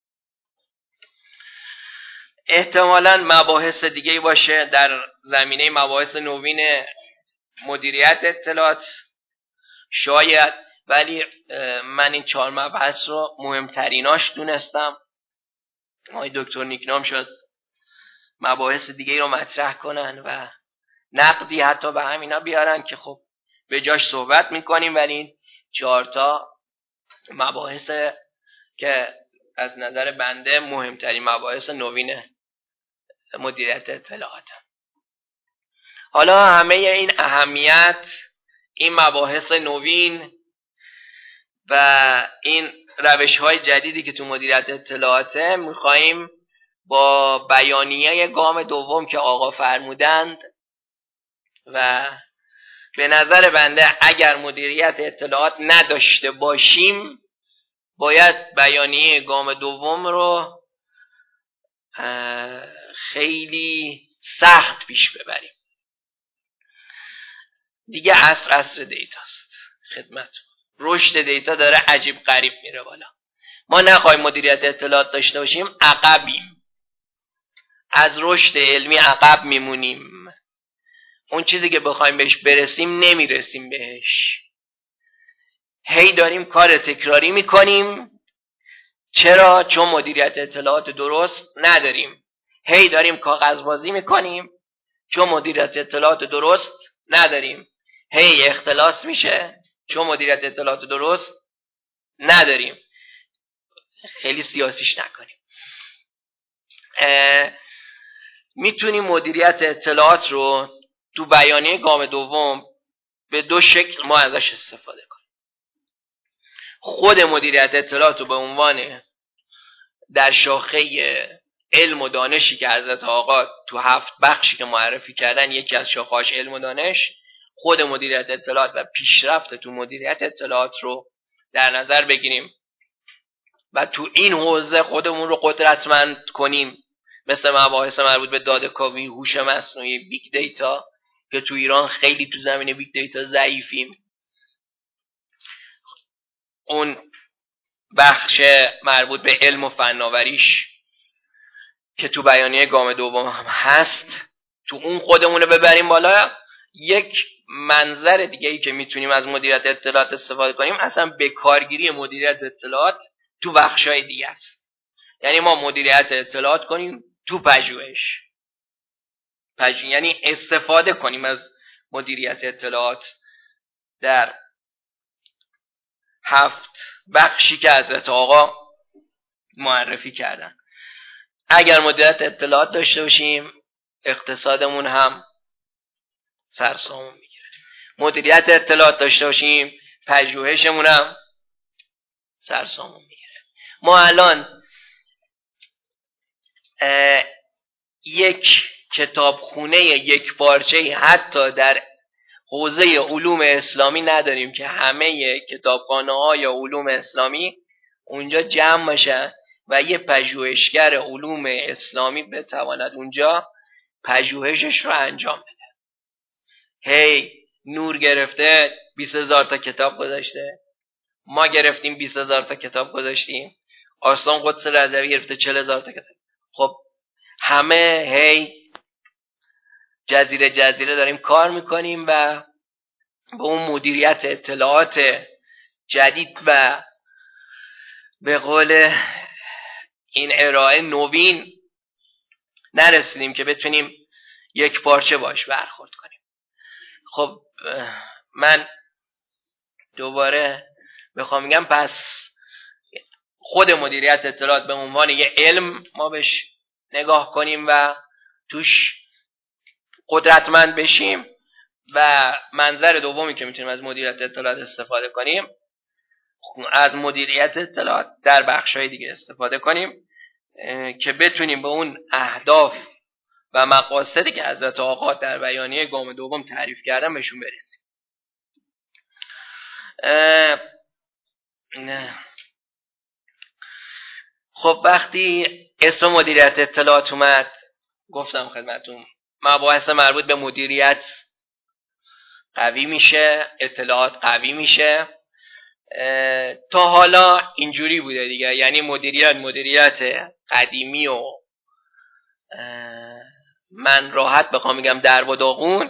[SPEAKER 2] احتمالاً مباحث دیگه باشه در زمینه مباحث نوین مدیریت اطلاعات شاید، ولی من این 4 مبحث رو مهمتریناش دونستم. آقای دکتر نیکنام شد مباحث دیگه رو مطرح کنن و نقدی حتی به همینا بیارن که خب به جاش صحبت میکنیم، ولی این 4 تا مباحث که از نظر بنده مهمترین مباحث نوین مدیریت اطلاعات. حالا همه این اهمیت، این مباحث نوین و این روش‌های جدیدی که تو مدیریت اطلاعاته می‌خوایم با بیانیه گام دوم که آقا فرمودند و به نظر بنده اگر مدیریت اطلاعات نداشته باشیم باید بیانیه گام دوم رو خیلی سخت پیش ببریم. دیگه عصر دیتاست. خدمت رشد دیتا داره عجیب غریب میره بالا. ما نخواهیم مدیریت اطلاعات داشته باشیم عقبیم، از رشد علمی عقب میمونیم. اون چیزی که بخوایم بهش برسیم نمیرسیم بهش. هی داریم کار تکراری میکنیم. چرا؟ چون مدیریت اطلاعات درست نداریم. هی داریم کاغذبازی میکنیم چون مدیریت اطلاعات درست نداریم. هی اختلاس میشه چون مدیریت اطلاعات درست نداریم. خیلی سیاسیش نکنیم. میتونیم مدیریت اطلاعات رو تو بیانیه گام دوم به 2 شکل ما ازش استفاده کنیم. خود مدیریت اطلاعات رو به عنوان در شاخه علم و دانشی که حضرت آقا تو 7 بخشی که معرفی کردن، یکی از شاخه‌هاش علم و دانش، خود مدیریت اطلاعات و پیشرفت تو مدیریت اطلاعات رو در نظر بگیریم و تو این حوزه خودمون رو قدرتمند کنیم، مثل مباحث مربوط به داده‌کاوی، هوش مصنوعی، بیگ دیتا که تو ایران خیلی تو زمینه بیگ دیتا ضعیفیم. اون بخش مربوط به علم و فناوریش که تو بیانیه گام دوم هم هست، تو اون خودمون رو ببریم بالا. یک منظر دیگه ای که میتونیم از مدیریت اطلاعات استفاده کنیم اصلا به کارگیری مدیریت اطلاعات تو بخشای دیگه است. یعنی ما مدیریت اطلاعات کنیم تو پژوهش، یعنی استفاده کنیم از مدیریت اطلاعات در 7 بخشی که حضرت آقا معرفی کردن. اگر مدیریت اطلاعات داشته باشیم اقتصادمون هم سرسامون میگیره. مدیریت اطلاعات داشته باشیم پژوهشمون هم سرسامون میگیره. ما الان یک کتابخونه یک پارچه‌ای حتی در حوزه علوم اسلامی نداریم که همه کتابخانه‌های علوم اسلامی اونجا جمع بشن و یه پژوهشگر علوم اسلامی بتواند اونجا پژوهشش رو انجام بده. نور گرفته 20,000 تا کتاب گذاشته، ما گرفتیم 20,000 تا کتاب گذاشتیم، آرسلان قدس رضوی گرفته 40,000 تا کتاب. خب همه جزیره داریم کار میکنیم و به اون مدیریت اطلاعات جدید و به قول این ارائه نوین نرسیدیم که بتونیم یک پارچه باش برخورد کنیم. خب من دوباره بخوام میگم پس خود مدیریت اطلاعات به عنوان یه علم ما بهش نگاه کنیم و توش قدرتمند بشیم و منظر دومی که میتونیم از مدیریت اطلاعات استفاده کنیم از مدیریت اطلاعات در بخش‌های دیگه استفاده کنیم که بتونیم به اون اهداف و مقاصدی که حضرت آقا در بیانیه گام دوم تعریف کردن بهشون برسیم. خب وقتی اسم مدیریت اطلاعات اومد گفتم خدمتون مباحث مربوط به مدیریت قوی میشه، اطلاعات قوی میشه. تا حالا اینجوری بوده دیگه، یعنی مدیریت قدیمی و من راحت بخوام میگم درب و داغون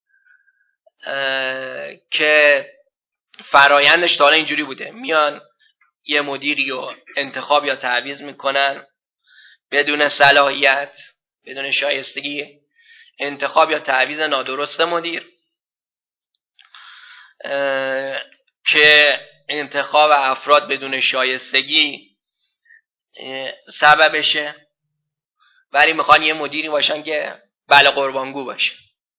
[SPEAKER 2] که فرایندش تا حالا اینجوری بوده، میان یه مدیری رو انتخاب یا تعویض میکنن بدون صلاحیت، بدون شایستگی، انتخاب یا تعویض نادرست مدیر که انتخاب افراد بدون شایستگی سببشه، ولی میخوان یه مدیری باشن که بله قربانگو باشه.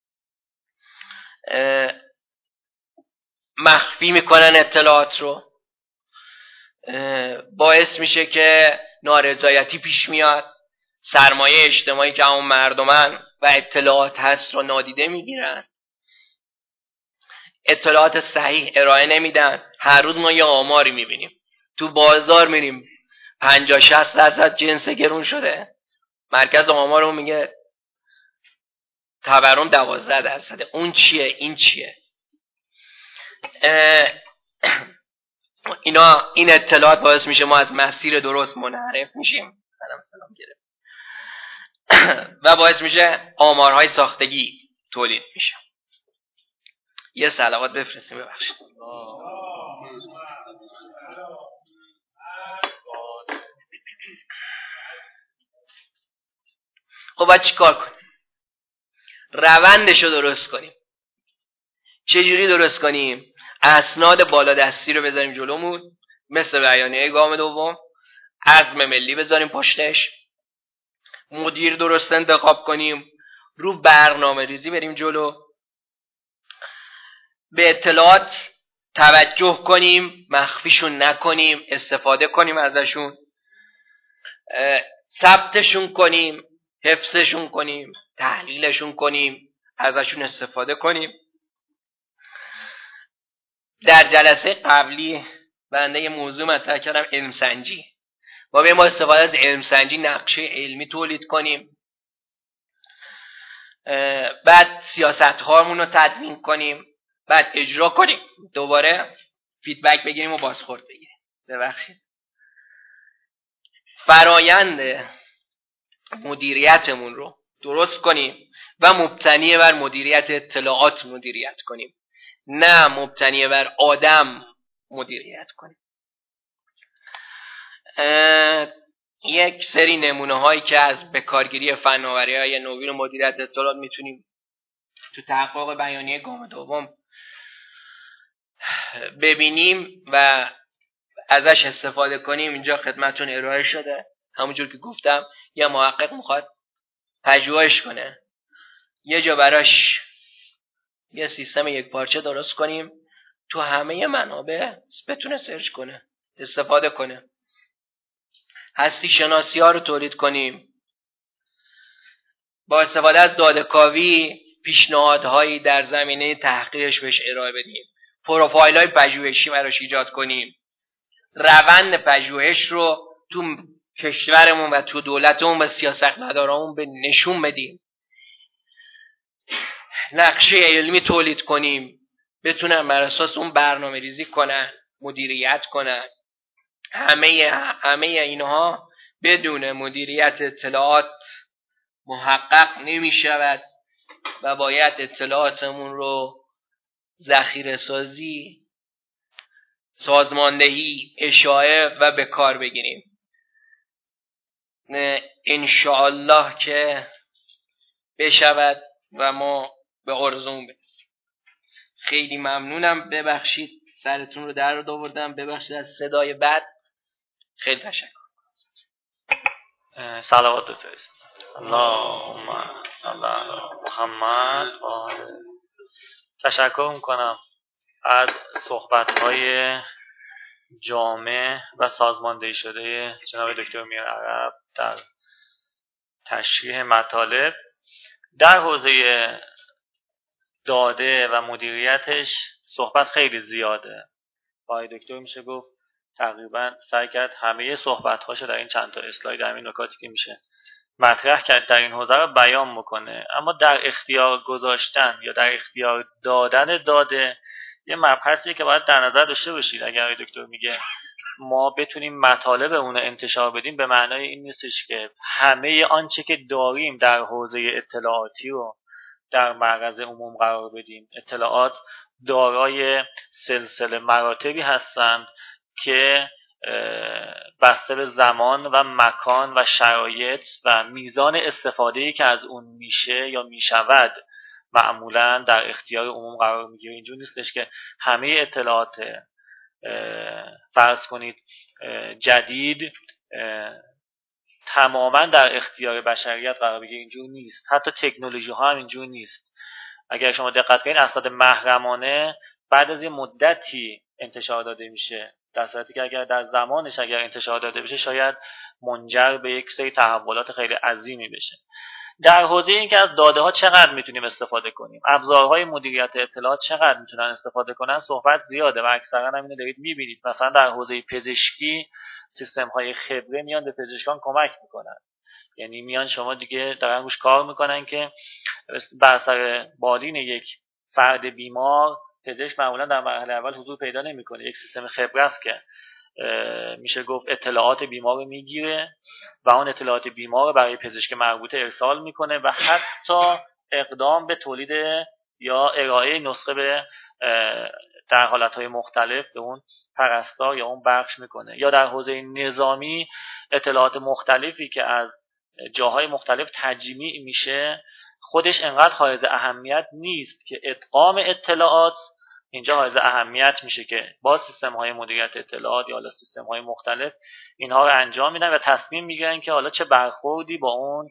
[SPEAKER 2] مخفی میکنن اطلاعات رو، باعث میشه که نارضایتی پیش میاد، سرمایه اجتماعی که همون مردمن و اطلاعات هست رو نادیده میگیرن، اطلاعات صحیح ارائه نمیدن. هر روز ما یه آماری میبینیم تو بازار، میریم 50-60% جنس گرون شده، مرکز آمارمون میگه تورم 12%. اون چیه این چیه؟ این اطلاعات باعث میشه ما از مسیر درست منحرف میشیم سلام گرفت و باعث میشه آمارهای ساختگی تولید میشه. یه صلوات بفرستیم ببخشید. خب باید چی کار کنیم؟ روندش رو درست کنیم. چجوری درست کنیم؟ اسناد بالادستی رو بذاریم جلومون مثل بیانیه گام دوم، عزم ملی بذاریم پشتش، مدیر درست انتخاب کنیم، رو برنامه ریزی بریم جلو، به اطلاعات توجه کنیم، مخفیشون نکنیم، استفاده کنیم ازشون، ثبتشون کنیم، حفظشون کنیم، تحلیلشون کنیم، ازشون استفاده کنیم. در جلسه قبلی بنده یه موضوع مطرح کردم، علم سنجی. ما به ما استفاده از علم سنجی نقشه علمی تولید کنیم، بعد سیاست هامون رو تدوین کنیم، بعد اجرا کنیم، دوباره فیدبک بگیریم و بازخورد بگیریم. ببخشید فرایند مدیریتمون رو درست کنیم و مبتنی بر مدیریت اطلاعات مدیریت کنیم، نه مبتنی بر آدم مدیریت کنیم. یک سری نمونه هایی که از بکارگیری فناوری‌های نوین مدیریت اطلاعات میتونیم تو تحقق بیانیه گام دوم ببینیم و ازش استفاده کنیم اینجا خدمتتون ارائه شده. همونجور که گفتم یه محقق میخواد پژوهش کنه، یه جا براش یه سیستم یک پارچه درست کنیم تو همه منابع بتونه سرچ کنه، استفاده کنه. هستی شناسی ها رو تولید کنیم، با استفاده از داده کاوی پیشنهادهایی در زمینه تحقیقش بهش ارائه بدیم، پروفایل های پژوهشی براش ایجاد کنیم، روند پژوهش رو تو کشورمون و تو دولتمون و سیاستمدارامون به نشون بدیم، نقشه علمی تولید کنیم، بتونن بر اساس اون برنامه ریزی کنن، مدیریت کنن. همه اینها بدون مدیریت اطلاعات محقق نمی شود و باید اطلاعاتمون رو ذخیره سازی، سازماندهی، اشاعه و به کار بگیریم. انشاءالله که بشود و ما به آرزومون برسیم. خیلی ممنونم، ببخشید سرتون رو در آوردم، ببخشید از صدای بد. خیلی تشکر.
[SPEAKER 1] صلوات بفرست. اللهم صل علی محمد و آله. تشکر میکنم از صحبت‌های جامع و سازماندهی شده جناب دکتر میرعرب در تشریح مطالب در حوزه داده و مدیریتش. صحبت خیلی زیاده. آقای دکتر میشه گفت تقریبا سعی کرد همه صحبت‌هاشو در این چند تا اسلاید، همین نکاتی که میشه مطرح کرد در این حوزه رو بیان میکنه. اما در اختیار گذاشتن یا در اختیار دادن داده یه مبحثی که باید در نظر داشته باشید. اگر آقای دکتر میگه ما بتونیم مطالب اون رو انتشار بدیم، به معنای این نیستش که همه آنچه که داریم در حوزه اطلاعاتی رو در معرض عموم قرار بدیم. اطلاعات دارای سلسله مراتبی هستند که بسته به زمان و مکان و شرایط و میزان استفاده‌ای که از اون میشه یا میشود معمولا در اختیار عموم قرار میگیره. اینجور نیستش که همه اطلاعات فرض کنید جدید تماما در اختیار بشریت قرار بگیره. اینجور نیست. حتی تکنولوژی ها هم اینجور نیست. اگر شما دقت کنید اسناد محرمانه بعد از یه مدتی انتشار داده میشه، در صورتی که اگر در زمانش اگر انتشار داده بشه شاید منجر به یک سری تحولات خیلی عظیمی بشه. در حوزه این که از داده ها چقدر میتونیم استفاده کنیم، ابزارهای مدیریت اطلاعات چقدر میتونن استفاده کنن، صحبت زیاده و اکثرا هم اینو دارید میبینید. مثلا در حوزه پزشکی سیستم های خبره میان به پزشکان کمک میکنن. یعنی میان شما دیگه دارن روش کار میکنن که بر سر بالین یک فرد بیمار پزشک معمولا در مرحله اول حضور پیدا نمیکنه. یک سیستم خبره است که میشه گفت اطلاعات بیمار رو میگیره و اون اطلاعات بیمار رو برای پزشک مربوطه ارسال میکنه و حتی اقدام به تولید یا ارائه نسخه به در حالتهای مختلف به اون پرستار یا اون بخش میکنه. یا در حوزه نظامی اطلاعات مختلفی که از جاهای مختلف تجمیع میشه خودش انقدر حائز اهمیت نیست که ادغام اطلاعات اینجا حائز اهمیت میشه که با سیستم های مدیریت اطلاعات یا حالا سیستم های مختلف اینها رو انجام میدن و تصمیم میگیرن که حالا چه برخوردی با اون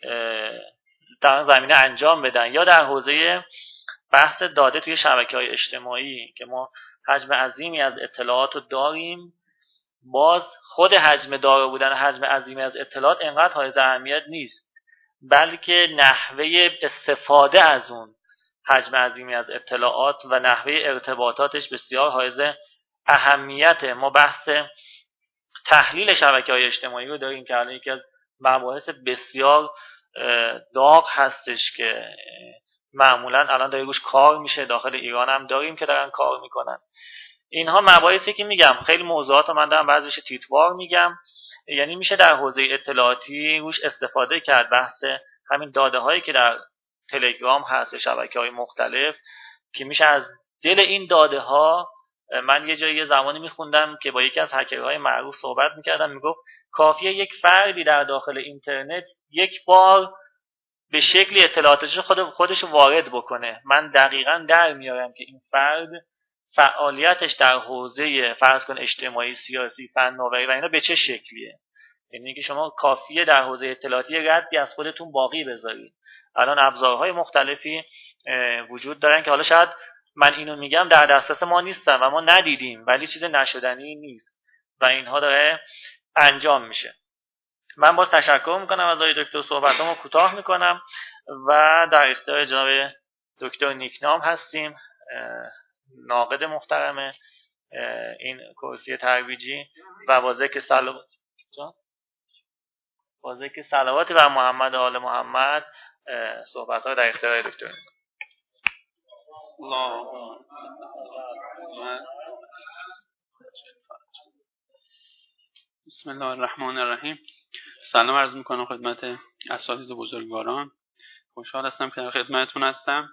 [SPEAKER 1] در زمینه انجام بدن. یا در حوزه بحث داده توی شبکه‌های اجتماعی که ما حجم عظیمی از اطلاعات رو داریم، باز خود حجم داره بودن حجم عظیمی از اطلاعات انقدر حائز اهمیت نیست، بلکه نحوه استفاده از اون حجم عظیمی از اطلاعات و نحوه ارتباطاتش بسیار حائز اهمیت. ما بحث تحلیل شبکه‌های اجتماعی رو داریم که الان یکی از مباحث بسیار داغ هستش که معمولا الان داره روش کار میشه. داخل ایران هم داریم که دارن کار میکنن. اینها مباحثی که میگم خیلی موضوعات رو من دارم بعضیش تیتروار میگم، یعنی میشه در حوزه اطلاعاتی روش استفاده کرد. بحث همین داده هایی که در تلگرام هست، شبکه‌های مختلف، که میشه از دل این داده ها من یه جایی یه زمانی میخوندم که با یکی از هکرهای معروف صحبت میکردم، میگفت کافیه یک فردی در داخل اینترنت یک بار به شکلی اطلاعاتش خودش وارد بکنه، من دقیقاً در میارم که این فرد فعالیتش در حوزه فرض کن اجتماعی، سیاسی، فناوری و اینا به چه شکلیه. یعنی که شما کافیه در حوزه اطلاعاتی ردی از خودتون باقی بذارید. الان ابزارهای مختلفی وجود دارن که حالا شاید من اینو میگم در دسترس ما نیستن و ما ندیدیم، ولی چیز نشدنی نیست و اینها داره انجام میشه. من باز تشکر میکنم از آقای دکتر، صحبتامو کوتاه میکنم و در اختیار جناب دکتر نیکنام هستیم، ناقد محترم این کرسی ترویجی و واضح که صلواتی بر محمد و آل محمد صحبت‌ها در اختیار دکتر.
[SPEAKER 3] بسم الله الرحمن الرحیم. سلام عرض میکنم خدمت اساتید بزرگواران. خوشحال هستم که در خدمتتون هستم.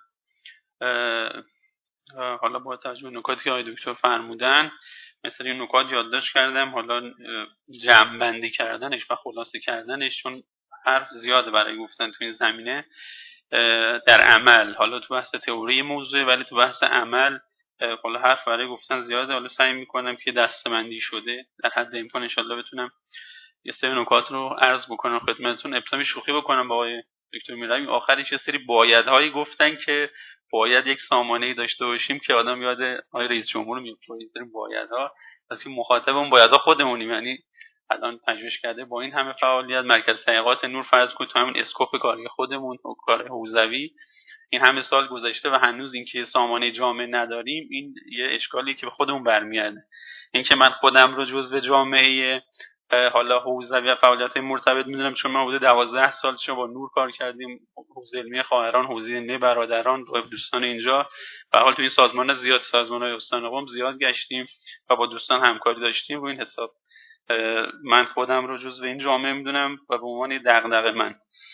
[SPEAKER 3] حالا با توجه به نکاتی که آقای دکتر فرمودن، مثل این نکات یادداشت کردم، حالا جمع بندی کردنش و خلاصه کردنش، چون حرف زیاده برای گفتن تو این زمینه در عمل. حالا تو بحث تئوری موضوع، ولی تو بحث عمل حالا حرف برای گفتن زیاده. حالا سعی میکنم که دسته‌بندی شده در حد امکان ان شاءالله بتونم یه سری نکات رو عرض بکنم خدمتتون. ابتدا شوخی بکنم با آقای دکتر میرایی، آخرش یه سری بایدهایی گفتن که باید یک سامانه‌ای داشته باشیم که آدم یاد آقای رئیس جمهور میفته. یه سری بایدها، از که مخاطب اون بایدها خودمونیم، یعنی الان پژوهش کرده با این همه فعالیت مرکز تحقیقات نور فرض کنید تو همین اسکوپ کاری خودمون و کار حوزوی این همه سال گذشته و هنوز اینکه سامانه جامع نداریم، این یه اشکالی که به خودمون برمیاد. اینکه من خودم رو جزو جامعه حالا حوزوی و فعالیت‌های مرتبط می‌دونم، چون ما حدود 12 سال با نور کار کردیم، حوزه علمی خواهران، حوزه علمی برادران و دوستان اینجا. به حال تو این سازمان زیاد، سازمان‌های استان قم زیاد گشتیم و با دوستان همکاری داشتیم. رو این حساب من خودم رو جزو این جامعه می‌دونم و به عنوان دغدغه من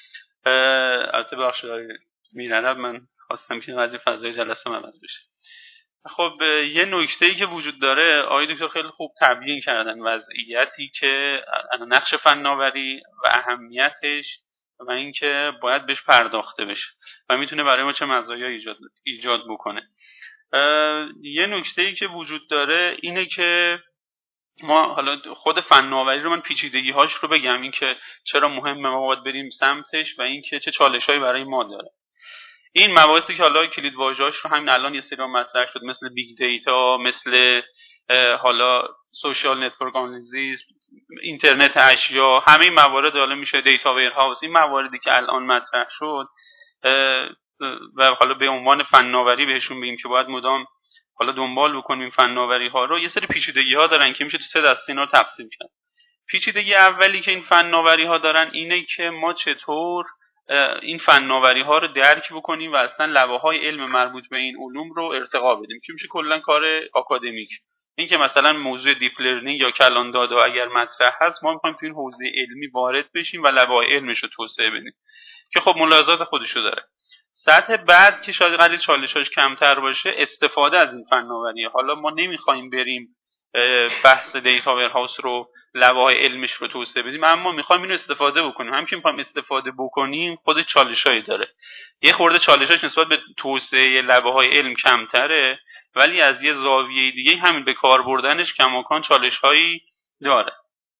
[SPEAKER 3] البته بخشای میرنب من خواستم که قدری فضای جلسه عوض بشه. خب یه نکته‌ای که وجود داره، آقای دکتر خیلی خوب تبیین کردن وضعیتی که نقش فناوری و اهمیتش و اینکه باید بهش پرداخته بشه و میتونه برای ما چه مزایایی ایجاد بکنه. یه نکته‌ای که وجود داره اینه که ما حالا خود فناوری رو من پیچیدگی‌هاش رو بگم، اینکه چرا مهمه ما باید بریم سمتش و اینکه چه چالش‌هایی برای ما داره. این مباحثی که حالا کلید واژه‌اش رو همین الان یه سری مطرح شد، مثل بیگ دیتا، مثل حالا سوشال نتورک آنالیزیس، اینترنت اشیا، همه این موارد حالا میشه دیتا ویرهاوس، این مواردی که الان مطرح شد و حالا به عنوان فناوری بهشون بگیم که باید مدام حالا دنبال بکنیم این فناوری ها رو، یه سری پیچیدگی ها دارن که میشه تو 3 دسته اینا رو تقسیم کرد. پیچیدگی اولی که این فناوری ها دارن اینه که ما چطور این فناوری ها رو درک بکنیم و اصلا لبه های علم مربوط به این علوم رو ارتقا بدیم، که میشه کلا کار آکادمیک. این که مثلا موضوع دیپ لرنینگ یا کلان دادا اگر مطرح هست، ما میخوایم تو این حوزه علمی وارد بشیم و لبه های علمش رو توسعه بدیم، که خب ملاحظات خودشو داره. سطح بعد که شاید قلیل چالشاش کمتر باشه، استفاده از این فناوری. حالا ما نمیخوایم بریم بحث دیتا ویرهاوس رو لبه‌های علمش رو توسعه بدیم، اما میخوایم اینو استفاده بکنیم. هم که میخوایم استفاده بکنیم خود چالشایی داره، یه خورده چالشاش نسبت به توسعه لبه‌های علم کمتره، ولی از یه زاویه دیگه همین به کار بردنش کماکان چالش‌هایی داره.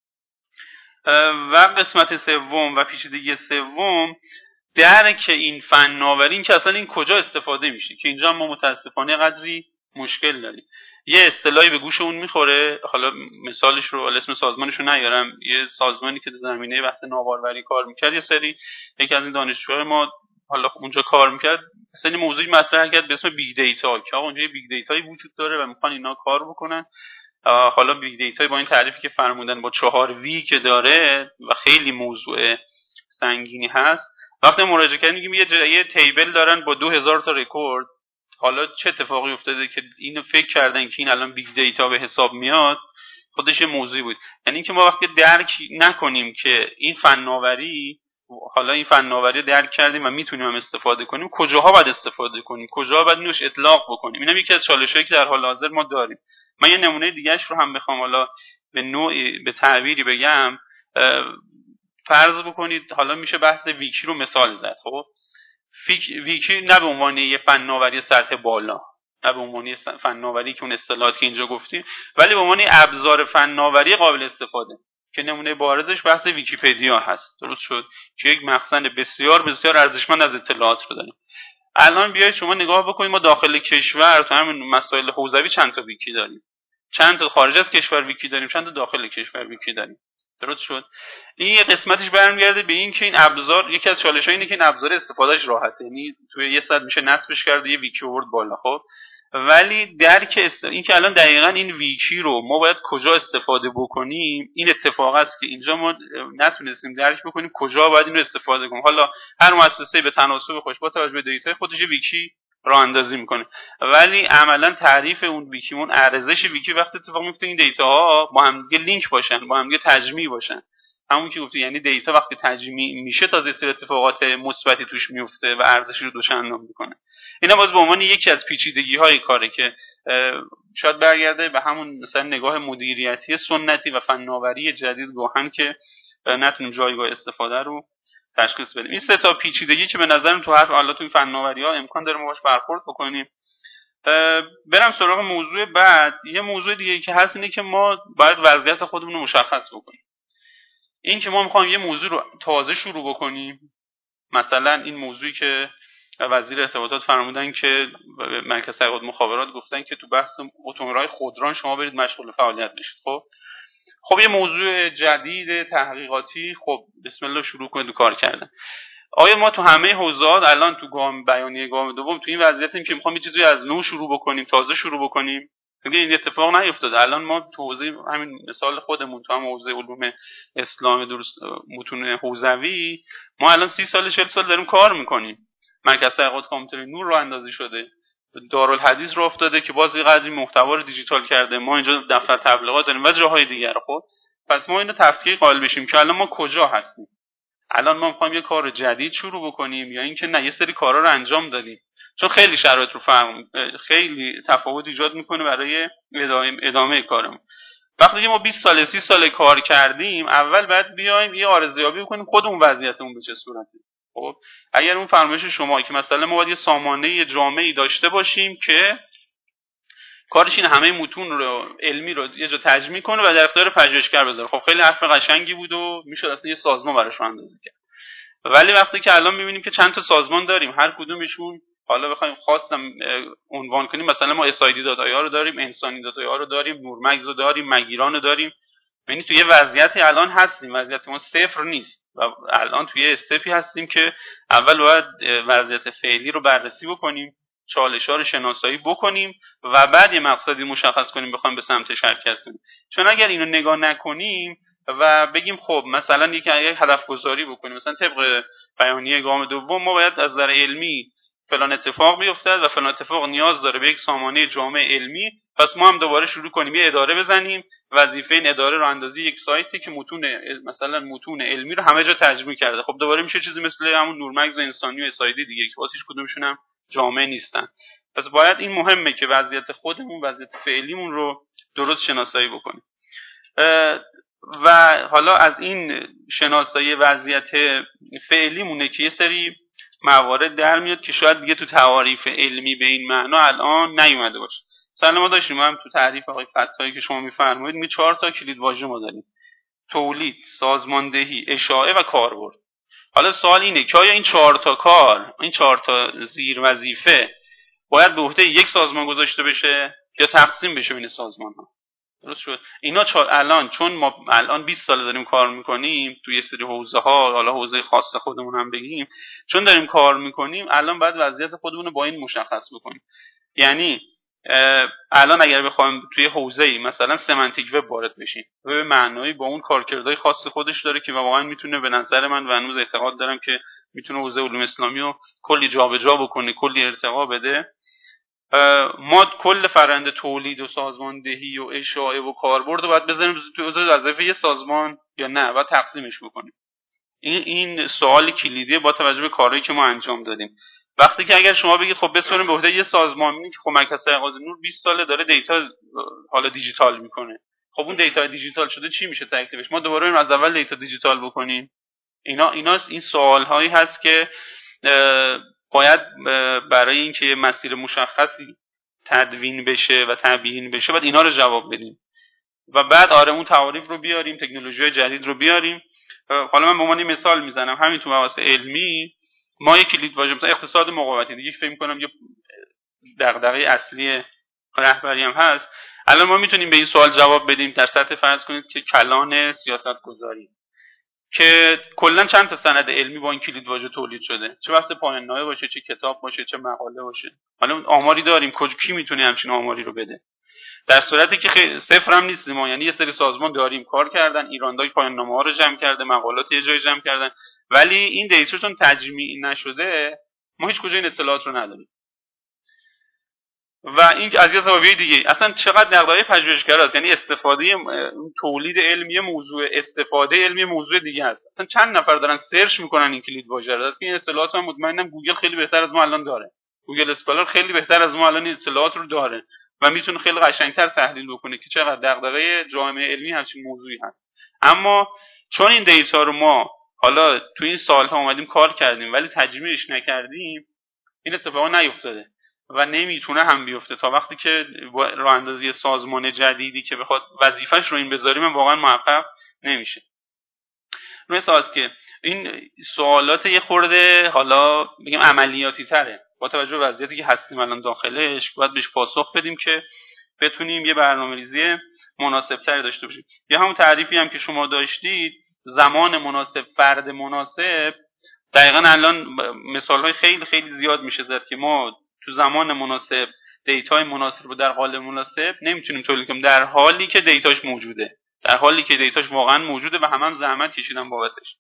[SPEAKER 3] و قسمت سوم و پیچیدگی سوم، درک این فناوری، این که اصلا این کجا استفاده میشه، که اینجا ما متاسفانه قدری مشکل داریم. یه اصطلاحی به گوش اون میخوره، حالا مثالش رو اسم سازمانش رو نیارم، یه سازمانی که در زمینه بحث ناباروری کار میکرد، یکی از این دانشجوهای ما حالا اونجا کار میکرد، مثلا موضوعی مطرح کرد به اسم بیگ دیتا، که آقا اونجا یه بیگ دیتایی وجود داره و میخوان اینا کار بکنن. حالا بیگ دیتا با این تعریفی که فرمودن، با 4 وی که داره و خیلی موضوع سنگینی هست، وقتی مراجعه کردن میگیم یه تیبل دارن با 2000 تا رکورد. حالا چه اتفاقی افتاده که اینو فکر کردن که این الان بیگ دیتا به حساب میاد؟ خودش یه موضوعی بود. یعنی اینکه ما وقتی درک نکنیم که این فناوری حالا این فناوری رو درک کردیم و میتونیم هم استفاده کنیم، کجاها باید استفاده کنیم، کجاها باید اینوش اطلاق بکنیم. اینم یکی از چالشایی که در حال حاضر ما داریم. من یه نمونه دیگه‌اش رو هم بخوام حالا به نوعی به تعبیری بگم، فرض بکنید حالا میشه بحث ویکی رو مثال زد. خب ویکی نه به عنوان یه فناوری سطح بالا، نه به عنوان یه فناوری که اون اصطلاحاتی که اینجا گفتیم، ولی به عنوان ابزار فناوری قابل استفاده که نمونه بارزش بحث ویکی‌پدیا هست. درست شد که یک مخزن بسیار بسیار ارزشمند از اطلاعات رو داریم. الان بیایید شما نگاه بکنید، ما داخل کشور تو همین مسائل حوزوی چند تا ویکی داریم، چند تا خارج از کشور ویکی داریم، چند تا داخل کشور ویکی داریم. درست شد. این یه قسمتش برمیگرده به این که این ابزار، یکی از چالش‌ها اینه که این ابزار استفادهش راحته، یعنی توی یه ساعت میشه نصبش کرد یه ویکی آورد بالا. خب ولی درک این که الان دقیقاً این ویکی رو ما باید کجا استفاده بکنیم، این اتفاق است که اینجا ما نتونستیم درک بکنیم کجا باید این رو استفاده کنیم. حالا هر مؤسسه‌ای به تناسب خودش با توجه به دیتای خودش ویکی راه اندازی میکنه، ولی عملا تعریف اون ویکی، اون ارزش ویکی وقتی اتفاق میفته این دیتاها با هم دیگه لینک باشن، با هم دیگه تجمیع باشن. همون که گفتی، یعنی دیتا وقتی تجمیع میشه تازه سری اتفاقات مثبتی توش میفته و ارزشی رو دوچندان میکنه. اینا باز به عنوان یکی از پیچیدگی‌های کاره که شاید برگرده به همون مثلا نگاه مدیریتی سنتی و فناوری جدید گاهن که نتونیم جایگاه استفاده رو تشخیص بدیم. این سه تا پیچیدگی که به نظرم تو هر حالت تو فناوری‌ها امکان داره ما باهاش برخورد بکنیم. برم سراغ موضوع بعد. یه موضوع دیگه که هست اینه که ما باید وضعیت خودمون رو مشخص بکنیم. این که ما می‌خوایم یه موضوع رو تازه شروع بکنیم، مثلا این موضوعی که وزیر ارتباطات فرمودن که مرکز تحقیقات مخابرات گفتن که تو بحث اتومبیل‌های خودران شما برید مشغول فعالیت بشید. خب یه موضوع جدید تحقیقاتی، خب بسم الله شروع کنید کار کردن. آیا ما تو همه حوزه‌ها الان تو گام بیانیه گام دوم تو این وضعیتیم که می‌خوام یه چیزی از نو شروع بکنیم، تازه شروع بکنیم؟ دیگه این اتفاق نیفتاده. الان ما تو حوزه همین مثال خودمون تو هم حوزه علوم اسلام درست متون حوزوی ما الان 30 سال 40 سال داریم کار می‌کنیم. مرکز تحقیقات کامپیوتر نور راه اندازی شده، دارالحدیث رو افتاده که باز یه قدری محتوا رو دیجیتال کرده، ما اینجا دفتر تبلیغات داریم و جاهای دیگر. خب پس ما اینو تفکیک قائل بشیم که الان ما کجا هستیم. الان ما می‌خوایم یه کار جدید شروع بکنیم یا اینکه نه یه سری کارا رو انجام دادیم، چون خیلی شرایط رو خیلی تفاوت ایجاد میکنه برای ادامه کارمون. وقتی ما 20 سال 30 سال کار کردیم، اول باید بیایم یه آرزویابی بکنیم خودمون وضعیتمون به چه صورته. خب اگر اون فرمایش شما که مثلا ما باید یه سامانه جامعی داشته باشیم که کارش این همه متون رو علمی رو یه جا تجمیع کنه و در اختیار پژوهشگر بذاره، خب خیلی حرف قشنگی بود و میشد اصلا یه سازمان براش اندازی کرد. ولی وقتی که الان میبینیم که چند تا سازمان داریم، هر کدومشون حالا بخوایم خواستم عنوان کنیم، مثلا ما اسایدی دادایا رو داریم، انسانی دادایا رو داریم، نورمگز رو داریم، مگیران رو داریم. یعنی توی یه وضعیتی الان هستیم، وضعیت ما صفر نیست و الان توی یه استپی هستیم که اول باید وضعیت فعلی رو بررسی بکنیم، چالش‌ها رو شناسایی بکنیم و بعد یه مقصدی مشخص کنیم بخوایم به سمتش حرکت کنیم. چون اگر اینو نگاه نکنیم و بگیم خب مثلا یک هدف گذاری بکنیم، مثلا طبق بیانیه گام دوم ما باید از نظر علمی فلان اتفاق بیفتد و فلان اتفاق نیاز داره به یک سامانه جامع علمی، پس ما هم دوباره شروع کنیم یه اداره بزنیم، وظیفه این اداره رو اندازی یک سایتی که متون علمی رو همه جا تجمیع کرده. خب دوباره میشه چیزی مثل همون نورمگز انسانی و اسایدی دیگه که واسه هیچ کدومشون هم جامع نیستن. پس باید این مهمه که وضعیت خودمون، وضعیت فعلیمون رو درست شناسایی بکنیم. و حالا از این شناسایی وضعیت فعلیمونه که یه سری موارد در میاد که شاید دیگه تو تعاریف علمی به این معنا الان نیومده باشه. مثلا ما داشتیم هم تو تعریف آقای فتاحی که شما میفرمایید می 4 تا کلید واژه ما داریم: تولید، سازماندهی، اشاعه و کاربرد. حالا سوال اینه که آیا این 4 تا کار، این 4 تا زیر وظیفه باید به عهده یک سازمان گذاشته بشه یا تقسیم بشه بین سازمان‌ها؟ درست شد. اینا الان چون ما الان 20 سال داریم کار میکنیم توی یه سری حوزه‌ها، حالا حوزه خاص خودمون هم بگیم، چون داریم کار میکنیم الان باید وضعیت خودمون رو با این مشخص بکنیم. یعنی الان اگر بخوایم توی حوزه‌ای مثلا سمنتیک وب وارد بشیم و به معنایی با اون کارکردهای خاص خودش داره که واقعا میتونه، به نظر من و هنوز اعتقاد دارم که میتونه حوزه علوم اسلامی رو کلی جابجا بکنه، کلی ارتقا بده، ما کل فرآیند تولید و سازماندهی و اشاعه و کاربرد رو باید بذاریم تو وظیفه یه سازمان یا نه، باید تقسیمش بکنیم. این سوال کلیدی با توجه به کارهایی که ما انجام دادیم. وقتی که اگر شما بگید خب بسپاریم به عهده یه سازمانی که خب مرکز تحقیقات نور 20 ساله داره دیتا حالا دیجیتال میکنه، خب اون دیتا دیجیتال شده چی میشه تکلیفش؟ ما دوباره از اول دیتا دیجیتال بکنیم؟ این سوال هایی هست که باید برای اینکه یه مسیر مشخصی تدوین بشه و تبیین بشه باید اینا رو جواب بدیم و بعد اون تعاریف رو بیاریم، تکنولوژی جدید رو بیاریم. حالا من به عنوان مثال میزنم، همین تو مباحث علمی ما یک کلید واژه مثلا اقتصاد مقاومتی دیگه فکر می‌کنم یه دغدغه اصلی رهبری هم هست. الان ما میتونیم به این سوال جواب بدیم در سطح فرض کنید که کلان سیاست گذاری که کلا چند تا سند علمی با این کلید واژه تولید شده، چه واسه پایان نامه باشه، چه کتاب باشه، چه مقاله باشه. حالا آماری داریم، کی میتونه همچین آماری رو بده؟ در صورتی که صفر هم نیستیم ما، یعنی یه سری سازمان داریم کار کردن، ایراندای پایان نامه ها رو جمع کرده، مقالات یه جای جمع کردن، ولی این دیتاشون تجمیع نشده، ما هیچ کجا این اطلاعات رو نداریم. و این از یه زاویه دیگه اصلا چقدر دغدغه پژوهشگراست، یعنی استفاده تولید علمی موضوع، استفاده علمی موضوع دیگه است. اصلا چند نفر دارن سرچ میکنن این کلید واژه رو، که این اطلاعات هم مطمئنم گوگل خیلی بهتر از ما الان داره، گوگل اسکالر خیلی بهتر از ما الان این اطلاعات رو داره و میتونه خیلی قشنگتر تحلیل بکنه که چقدر دغدغه جامعه علمی همچین موضوعی هست. اما چون این دیتا رو ما حالا تو این سالها اومدیم کار کردیم ولی تجمیعش نکردیم، این اتفاقا نیفتاده و نمیتونه هم بیفته تا وقتی که راه اندازی سازمان جدیدی که بخواد وظیفش رو این بذاریم واقعا محقق نمیشه. مثلا که این سوالات یه خورده حالا بگیم عملیاتی تره، با توجه به وضعیتی که هستیم الان داخلش باید بهش پاسخ بدیم که بتونیم یه برنامه‌ریزی مناسب‌تری داشته باشیم. یا همون تعریفی هم که شما داشتید، زمان مناسب، فرد مناسب، دقیقاً الان مثال‌های خیلی خیلی زیاد میشه زد که ما تو زمان مناسب دیتای مناسب رو در قالب مناسب نمیتونیم تولید کنیم در حالی که دیتاش موجوده، در حالی که دیتاش واقعا موجوده و هم زحمت کشیدن بابتش.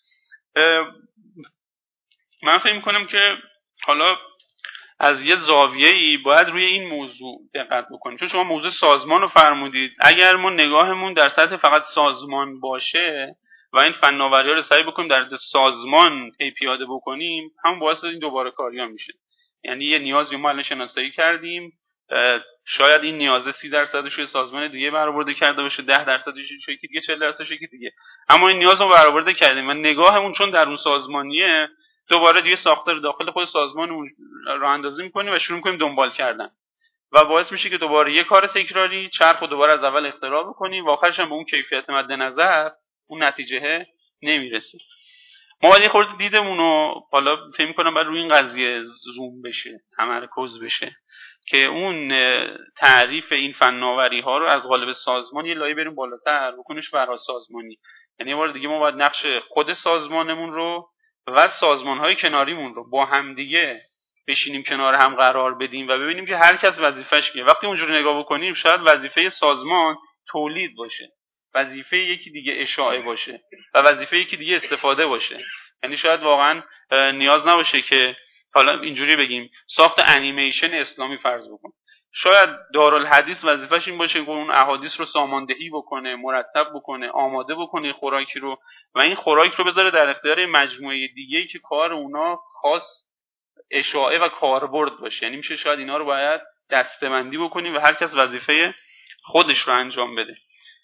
[SPEAKER 3] من فکر می‌کنم که حالا از یه زاویه‌ای باید روی این موضوع دقت بکنیم، چون شما موضوع سازمان رو فرمودید. اگر ما نگاهمون در سطح فقط سازمان باشه و این فناوری‌ها رو سعی بکنیم در سازمان پیاده بکنیم، هم باعث این دوباره کاری‌ها میشه. یعنی یه نیازی ما الان شناسایی کردیم، شاید این نیازه 30% روی سازمان دیگه برآورده کرده باشه، 10% یکی دیگه، 40% یکی دیگه، اما این نیاز رو برآورده کردیم و نگاهمون چون در اون سازمانیه، دوباره دیگه ساختار داخل خود سازمان راه اندازی می‌کنیم و شروع می‌کنیم دنبال کردن و باعث میشه که دوباره یه کار تکراری چرخ رو دوباره از اول اختراع بکنیم و آخرش هم به اون کیفیت مد نظر اون نتیجه نمیرسه. ما باید خورده دیدمون رو حالا فکر می‌کنم باید روی این قضیه زوم بشه، تمرکز بشه که اون تعریف این فناوری‌ها رو از قالب سازمان یه لایه بریم بالاتر بکنیش فرا سازمانی. یعنی یه بار دیگه ما باید نقش خود سازمانمون رو و سازمان‌های کناریمون رو با هم دیگه بشینیم کنار هم قرار بدیم و ببینیم که هر کس وظیفه‌اش چیه. وقتی اونجوری نگاه بکنیم شاید وظیفه سازمان تولید باشه، وظیفه یکی دیگه اشاعه باشه و وظیفه یکی دیگه استفاده باشه. یعنی شاید واقعا نیاز نباشه که حالا اینجوری بگیم ساخت انیمیشن اسلامی فرض بکن، شاید دارالحدیث وظیفه‌ش این باشه که اون احادیث رو ساماندهی بکنه، مرتب بکنه، آماده بکنه خوراکی رو و این خوراک رو بذاره در اختیار مجموعه دیگه‌ای که کار اونا خاص اشاعه و کاربرد باشه. یعنی میشه شاید اینا رو باید دسته‌بندی بکنیم و هر کس وظیفه خودش رو انجام بده.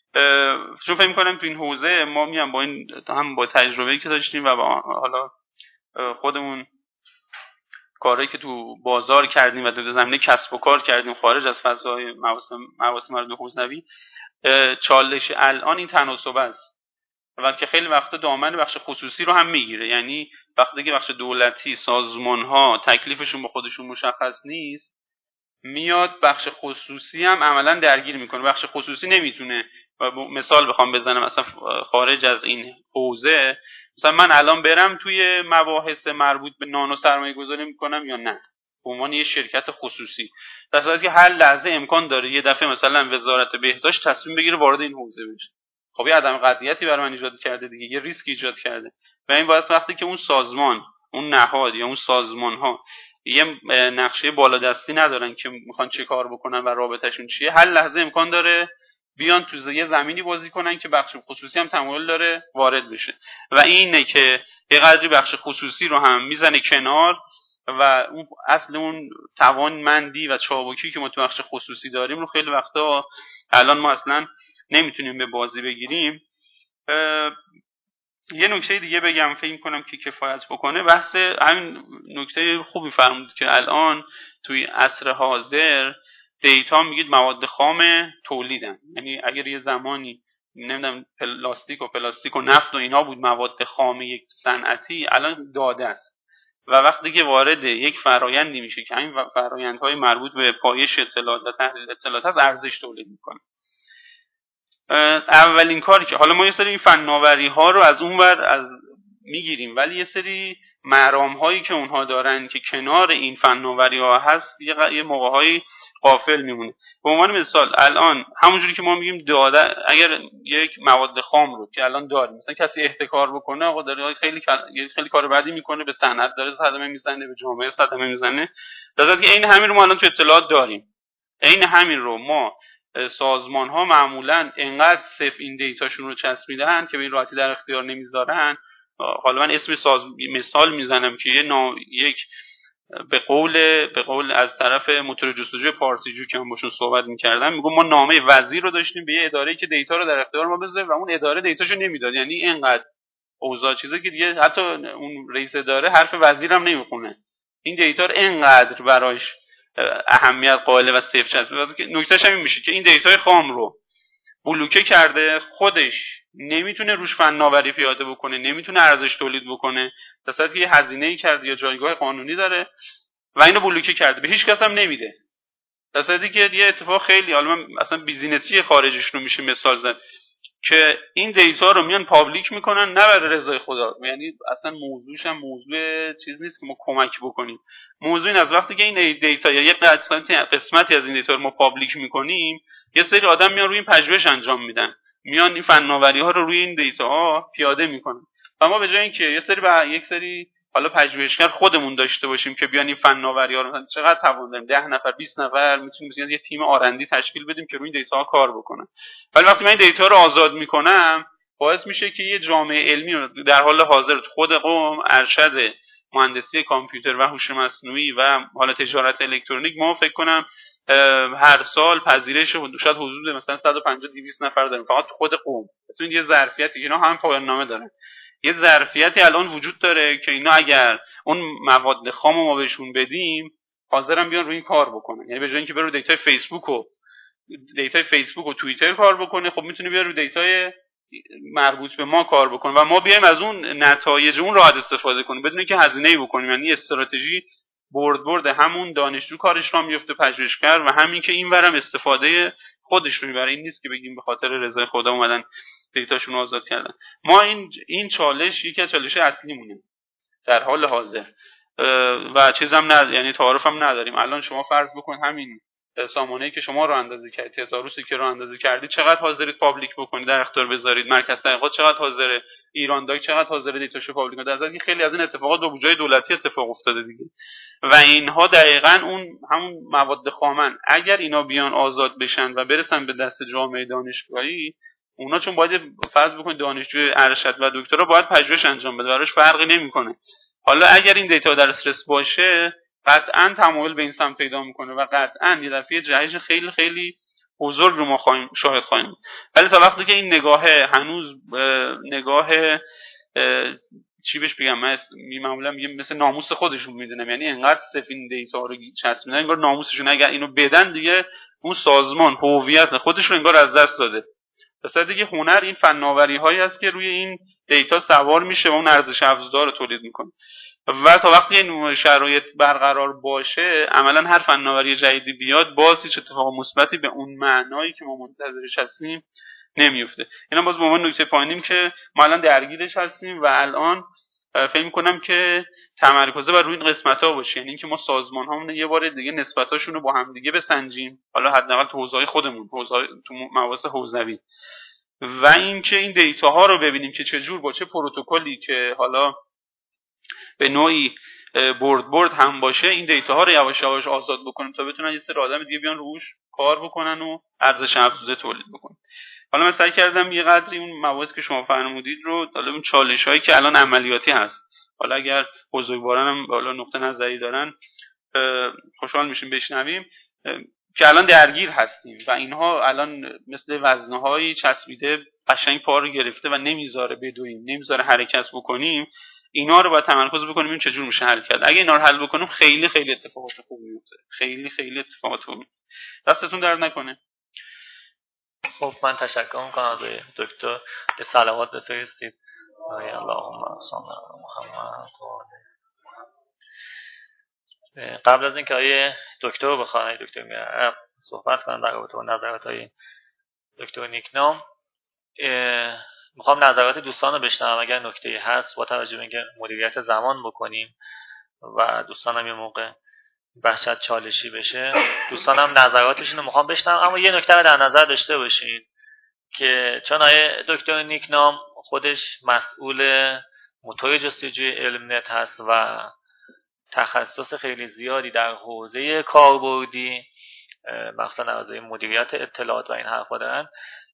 [SPEAKER 3] چون فکر می‌کنم تو این حوزه ما میام با این هم با تجربه‌ای که داشتیم و با حالا خودمون کاری که تو بازار کردیم و تو زمینه کسب و کار کردیم خارج از فضای مواسم مربوط به حوزوی، چالش الان این تناسب است و که خیلی وقتا دامن بخش خصوصی رو هم میگیره. یعنی وقتی که بخش دولتی، سازمان‌ها تکلیفشون با خودشون مشخص نیست، میاد بخش خصوصی هم عملا درگیر میکنه. بخش خصوصی نمیتونه، مثال بخوام بزنم مثلا خارج از این حوزه، مثلا من الان برم توی مباحث مربوط به نانو سرمایه گذاری میکنم یا نه به عنوان یه شرکت خصوصی، در صورتی که هر لحظه امکان داره یه دفعه مثلا وزارت بهداشت تصمیم بگیره وارد این حوزه بشه. خب یه عدم قطعیتی برای من ایجاد کرده دیگه، یه ریسک ایجاد کرده و این باعث وقتی که اون سازمان، اون نهاد یا اون سازمان‌ها یه نقشه بالادستی ندارن که میخوان چه کار بکنن و رابطهشون چیه، هر لحظه امکان داره بیان تو یه زمینی بازی کنن که بخش خصوصی هم تمایل داره وارد بشه و اینه که یه قدری بخش خصوصی رو هم میزنه کنار و اون اصل اون توانمندی و چابکی که ما تو بخش خصوصی داریم رو خیلی وقتا الان ما اصلا نمیتونیم به بازی بگیریم. یه نکته دیگه بگم فکر کنم که کفایت بکنه، بحث همین نکته خوبی فرمودید که الان توی عصر حاضر دیتا میگید مواد خام تولیدن، یعنی اگر یه زمانی نمیدونم پلاستیک و نفت و اینا بود مواد خام یک صنعتی، الان داده است و وقتی که وارد یک فرایندی میشه که همین فرایندهای مربوط به پایش اطلاعات و تحلیل اطلاعات هست ارزش تولید میکنه. اولین کاری که حالا ما یه سری این فناوری ها رو از اونور از میگیریم، ولی یه سری مرام هایی که اونها دارن که کنار این فناوری ها هست یه موقع هایی غافل میمونه. به عنوان مثال الان همونجوری که ما میگیم داده، اگر یک مواد خام رو که الان داریم مثلا کسی احتکار بکنه، آقا داره خیلی کار بدی میکنه، به صنعت داره صدمه میزنه، به جامعه صدمه میزنه، در که این همین رو ما الان تو اطلاعات داریم. این همین رو ما سازمان ها معمولا انقدر صف این دیتاشون رو چسبیدن که به این راحتی در اختیار نمیذارن. حالا من اسم مثال میزنم که یک به قول از طرف موتور جستجوی پارسیجو که من باشون صحبت میکردم، میگم ما نامه وزیر رو داشتیم به یه اداره‌ای که دیتا رو در اختیار ما بذاره و اون اداره دیتاشو نمیداد. یعنی اینقدر اوضاع چیزا که دیگه حتی اون رئیس اداره حرف وزیرم نمیخونه، این دیتا رو اینقدر براش اهمیت قائل و صفر چسبیده. نکتهش همین میشه که این دیتای خام رو بلوکه کرده، خودش نمیتونه روش فناوری پیاده بکنه، نمیتونه ارزش تولید بکنه، در صورتی که یه هزینه‌ای کرده یا جایگاه قانونی داره و اینو بلوکه کرده، به هیچ کس هم نمیده. در صورتی که یه اتفاق خیلی حالا من اصلا بیزینسی خارجش رو میشه مثال زد که این دیتا رو میان پابلیک میکنن نه برای رضای خدا، یعنی اصلا موضوعش هم موضوع چیز نیست که ما کمک بکنیم. موضوع این از وقتی که این دیتا یا یک قسمتی از این دیتا رو ما پابلیک میکنیم، یه سری آدم میان روی این پژوهش انجام میدن، میان این فناوری ها رو روی این دیتا ها پیاده میکنن و ما به جای اینکه یک سری حالا پژوهشگر خودمون داشته باشیم که بیان این فناوری ها رو مثلا چقدر توان داریم 10 نفر 20 نفر میتونیم یه تیم آرندی تشکیل بدیم که روی این دیتا ها کار بکنن، ولی وقتی من این دیتا رو آزاد میکنم باعث میشه که یه جامعه علمی رو در حال حاضر خود قم ارشد مهندسی کامپیوتر و هوش مصنوعی و حالا تجارت الکترونیک ما فکر کنم هر سال پذیرش شاید حدود مثلا 150 200 نفر داریم فقط خود قم. مثلا یه ظرفیتی اینا هم پایان نامه دارن، یه ظرفیتی الان وجود داره که اینا اگر اون مواد خام ما بهشون بدیم حاضرن بیان روی این کار بکنن. یعنی به جای اینکه بره رو دیتای فیسبوک و توییتر کار بکنه، خب میتونه بیاره رو دیتای مربوط به ما کار بکنه و ما بیایم از اون نتایج اون راحت استفاده کنیم بدون اینکه هزینه‌ای بکنیم. یعنی استراتژی برد همون دانشجو کارش را میفته، پژوهشگر، و همین که اینورم استفاده خودش رو میبره. این نیست که بگیم به خاطر رضای خدا اومدن دیتاشون رو آزاد کردن. ما این چالش یکی از چالش اصلی مونه در حال حاضر و چیزم یعنی تعارفم نداریم. الان شما فرض بکن همین سامانه‌ای که شما رو اندازه کردید، تزاروسی که رو اندازه کردید، چقدر حاضرید پابلیک بکنید، در اختیار بذارید؟ مرکز تحقیقات چقدر حاضره؟ ایران داک چقدر حاضره دیتاشو پابلیک کنه؟ در حالی که خیلی از این اتفاقات با بودجه دولتی اتفاق افتاده دیگه. و اینها دقیقاً همون مواد خامن. اگر اینا بیان آزاد بشن و برسن به دست جامعه دانشگاهی، اونا چون باید فرض بکنید دانشجوی ارشد و دکترا باید پژوهش انجام بده، براش فرقی نمیکنه. حالا اگر این دیتا در استرس باشه قطعاً تمایل به این سمت پیدا میکنه و قطعاً یه دفعه جهش خیلی خیلی بزرگ رو ما شاهد خواهیم. ولی تا وقتی که این هنوز نگاه چی بهش بگم، من معمولا میگم مثل ناموس خودشون میدونم، یعنی انقدر سفین دیتا رو چسبیدن انگار ناموسشون، اگر اینو بدن دیگه اون سازمان هویت خودش رو انگار از دست داده. پس دیگه هنر این فناوری هایی هست که روی این دیتا سوار میشه و اون ارزش افزوده رو تولید میکنه. و تا وقتی این شرایط برقرار باشه عملا هر فناوری جدیدی بیاد باز هیچ اتفاق مثبتی به اون معنایی که ما منتظرش هستیم نمیفته. اینا باز به عنوان نکته پایینیم که ما الان درگیرش هستیم و الان فکر می‌کنم که تمرکز بر روی این قسمت‌ها باشه، یعنی اینکه ما سازمان‌هامون یه بار دیگه نسبتاشون رو با هم دیگه بسنجیم، حالا حداقل تو حوزه‌های خودمون، تو مباحث حوزوی، و اینکه این دیتاها رو ببینیم که چه جور با چه پروتکلی که حالا به نوعی برد هم باشه این دیتاها رو یواش یواش آزاد بکنیم تا بتونن یه سری آدم دیگه بیان روش کار بکنن و ارزش افزوده تولید بکنن. حالا من سعی کردم یه قدری اون مواردی که شما فرمودید رو، حالا اون چالش‌هایی که الان عملیاتی هست، حالا اگر بزرگواران هم حالا نقطه نظری دارن خوشحال میشیم بشنویم، که الان درگیر هستیم و اینها الان مثل وزنه‌هایی چسبیده قشنگ پا رو گرفته و نمیذاره بدویم، نمیذاره حرکت بکنیم. اینا رو باید تمرکز بکنیم این چجور میشه حل کرد. اگه اینا رو حل بکنیم خیلی خیلی اتفاقات خوبی میفته، خیلی خیلی اتفاقات خوبی. دستتون درد نکنه.
[SPEAKER 1] خب من تشکر میکنم از دکتر، به صلوات بفرستید. اللهم صل علی محمد. قبل از اینکه آیه دکتر رو بخوام، دکتر میرعرب صحبت کنم در رابطه با نظرات های دکتر نیکنام، میخوام نظرات دوستان رو بشنوم. اگر نکته‌ای هست با توجه به اینکه مدیریت زمان بکنیم و دوستانم یه موقع بحث چالشی بشه، دوستانم نظراتشون رو میخوام بشنوم. اما یه نکته رو در نظر داشته باشید که چون آیه دکتر نیکنام خودش مسئول موتور جستجوی علمنت هست و تخصص خیلی زیادی در حوزه کاربردی، مثلا حوزه مدیریت اطلاعات و این حرفا دارن،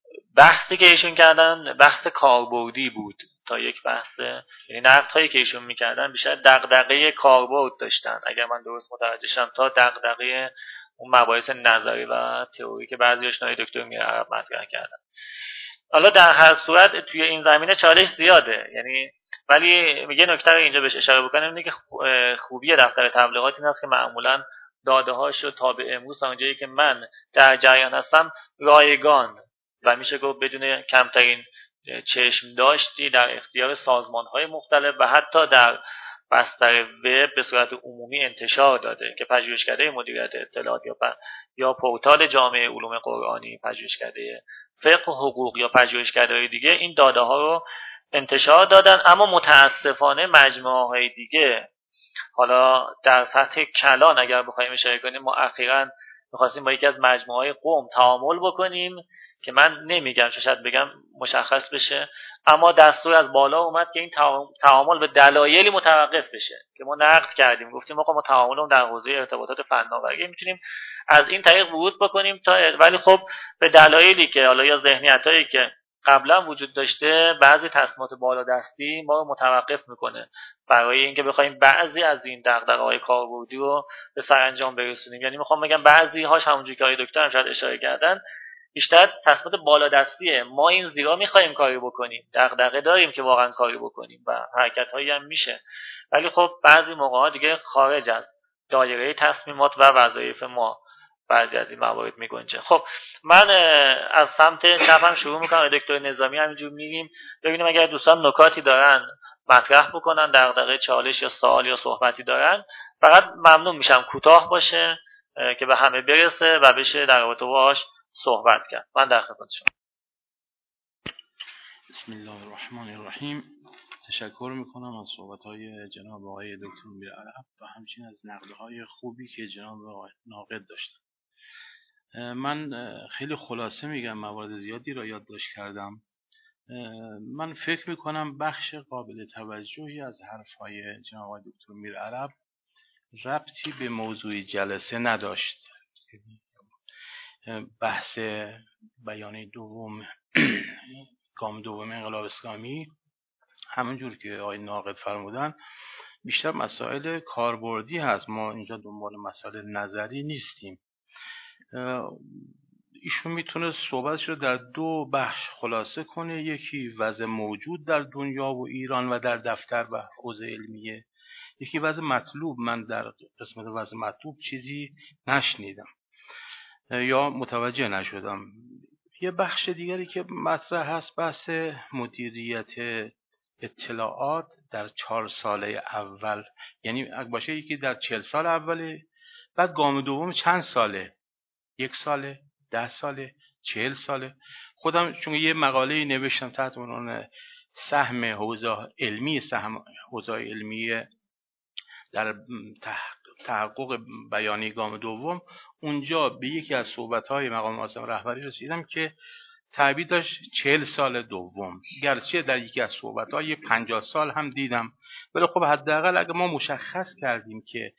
[SPEAKER 1] بحثی که ایشون کردن بحث کاربردی بود تا یک بحث، یعنی نقدهایی که ایشون میکردن بیشتر دغدغه کاربرد داشتن اگر من درست متوجه شدم، تا دغدغه اون مباحث نظری و تئوری که بعضیاش نای دکتر میرعرب مطرح کردن. حالا در هر صورت توی این زمینه چالش زیاده، یعنی ولی یه نکته رو اینجا بهش اشاره بکنم اینه که خوبی دفتر تبلیغات این است که معمولا داده هاشو تا به امروز اونجایی که من در جریان هستم رایگان و میشه گفت بدون کمترین چشم داشتی در اختیار سازمان‌های مختلف و حتی در بستر وب به صورت عمومی انتشار داده که پژوهشکده مدیریت اطلاعات یا پورتال جامعه علوم قرآنی، پژوهشکده فقه و حقوق یا پژوهشکده‌های دیگه این داده ها رو انتشار دادن. اما متاسفانه مجموعه‌های دیگه، حالا در سطح کلان اگر بخوایم اشاره کنیم، ما اخیراً می‌خواستیم با یکی از مجموعه‌های قم تعامل بکنیم که من نمیگم، شاید بگم مشخص بشه، اما دستور از بالا اومد که این تعامل به دلایلی متوقف بشه که ما نقد کردیم، گفتیم آقا ما تعاملمون در حوزه ارتباطات فناوری میتونیم از این طریق ورود بکنیم ولی خب به دلایلی که حالا یا ذهنیتایی که قبلا وجود داشته بعضی تصمیمات بالادستی ما رو متوقف میکنه برای اینکه بخوایم بعضی از این دغدغه‌های کاربردی رو به سرانجام برسونیم. یعنی میخوام بگم بعضی هاش همونجوری که آقای دکتر هم شاید اشاره کردن بیشتر تصمیمات بالادستیه، ما این زیرا میخوایم کاری بکنیم، دغدغه داریم که واقعا کاری بکنیم و حرکت‌هایی هم میشه، ولی خب بعضی موقع‌ها دیگه خارج از دایره تصمیمات و وظایف ما بعضی از این موارد میگنجه. خب من از سمت چپم شروع میکنم، دکتر نظامی همینجور میگیم ببینیم اگر دوستان نکاتی دارن مطرح بکنن، دغدغه چالش یا سوال یا صحبتی دارن، فقط ممنون میشم کوتاه باشه که به همه برسه و بشه در رابطه باهاش صحبت کرد. من در خدمت شما.
[SPEAKER 4] بسم الله الرحمن الرحیم. تشکر میکنم از صحبت‌های جناب آقای دکتر میرعرب و همچنین از نقدهای خوبی که جناب آقای ناقد داشتن. من خیلی خلاصه میگم، موارد زیادی را یادداشت کردم. من فکر میکنم بخش قابل توجهی از حرفهای جناب آقای دکتر میرعرب ربطی به موضوع جلسه نداشت. بحث بیانیه دوم گام دوم انقلاب اسلامی، همونجور که آقای ناقد فرمودن، بیشتر مسائل کاربردی هست. ما اینجا دنبال مسائل نظری نیستیم. ایشون میتونه صحبتش رو در دو بخش خلاصه کنه، یکی وضع موجود در دنیا و ایران و در دفتر و حوزه علمیه، یکی وضع مطلوب. من در قسمت وضع مطلوب چیزی نشنیدم یا متوجه نشدم. یه بخش دیگری که مطرح هست بحث مدیریت اطلاعات در 4 ساله اول، یعنی اگه باشه یکی در 40 سال اوله، بعد گام دوم چند ساله، 1 ساله، 10 ساله، 40 ساله. خودم چون یه مقاله نوشتم تحت عنوان سهم حوزه علمی، سهم حوزه علمی در تحقق بیانیه گام دوم، اونجا به یکی از صحبت‌های مقام معظم رهبری رسیدم که تعبیر داشت 40 سال دوم، گرچه در یکی از صحبت‌های 50 سال هم دیدم، ولی خب حداقل اگه ما مشخص کردیم که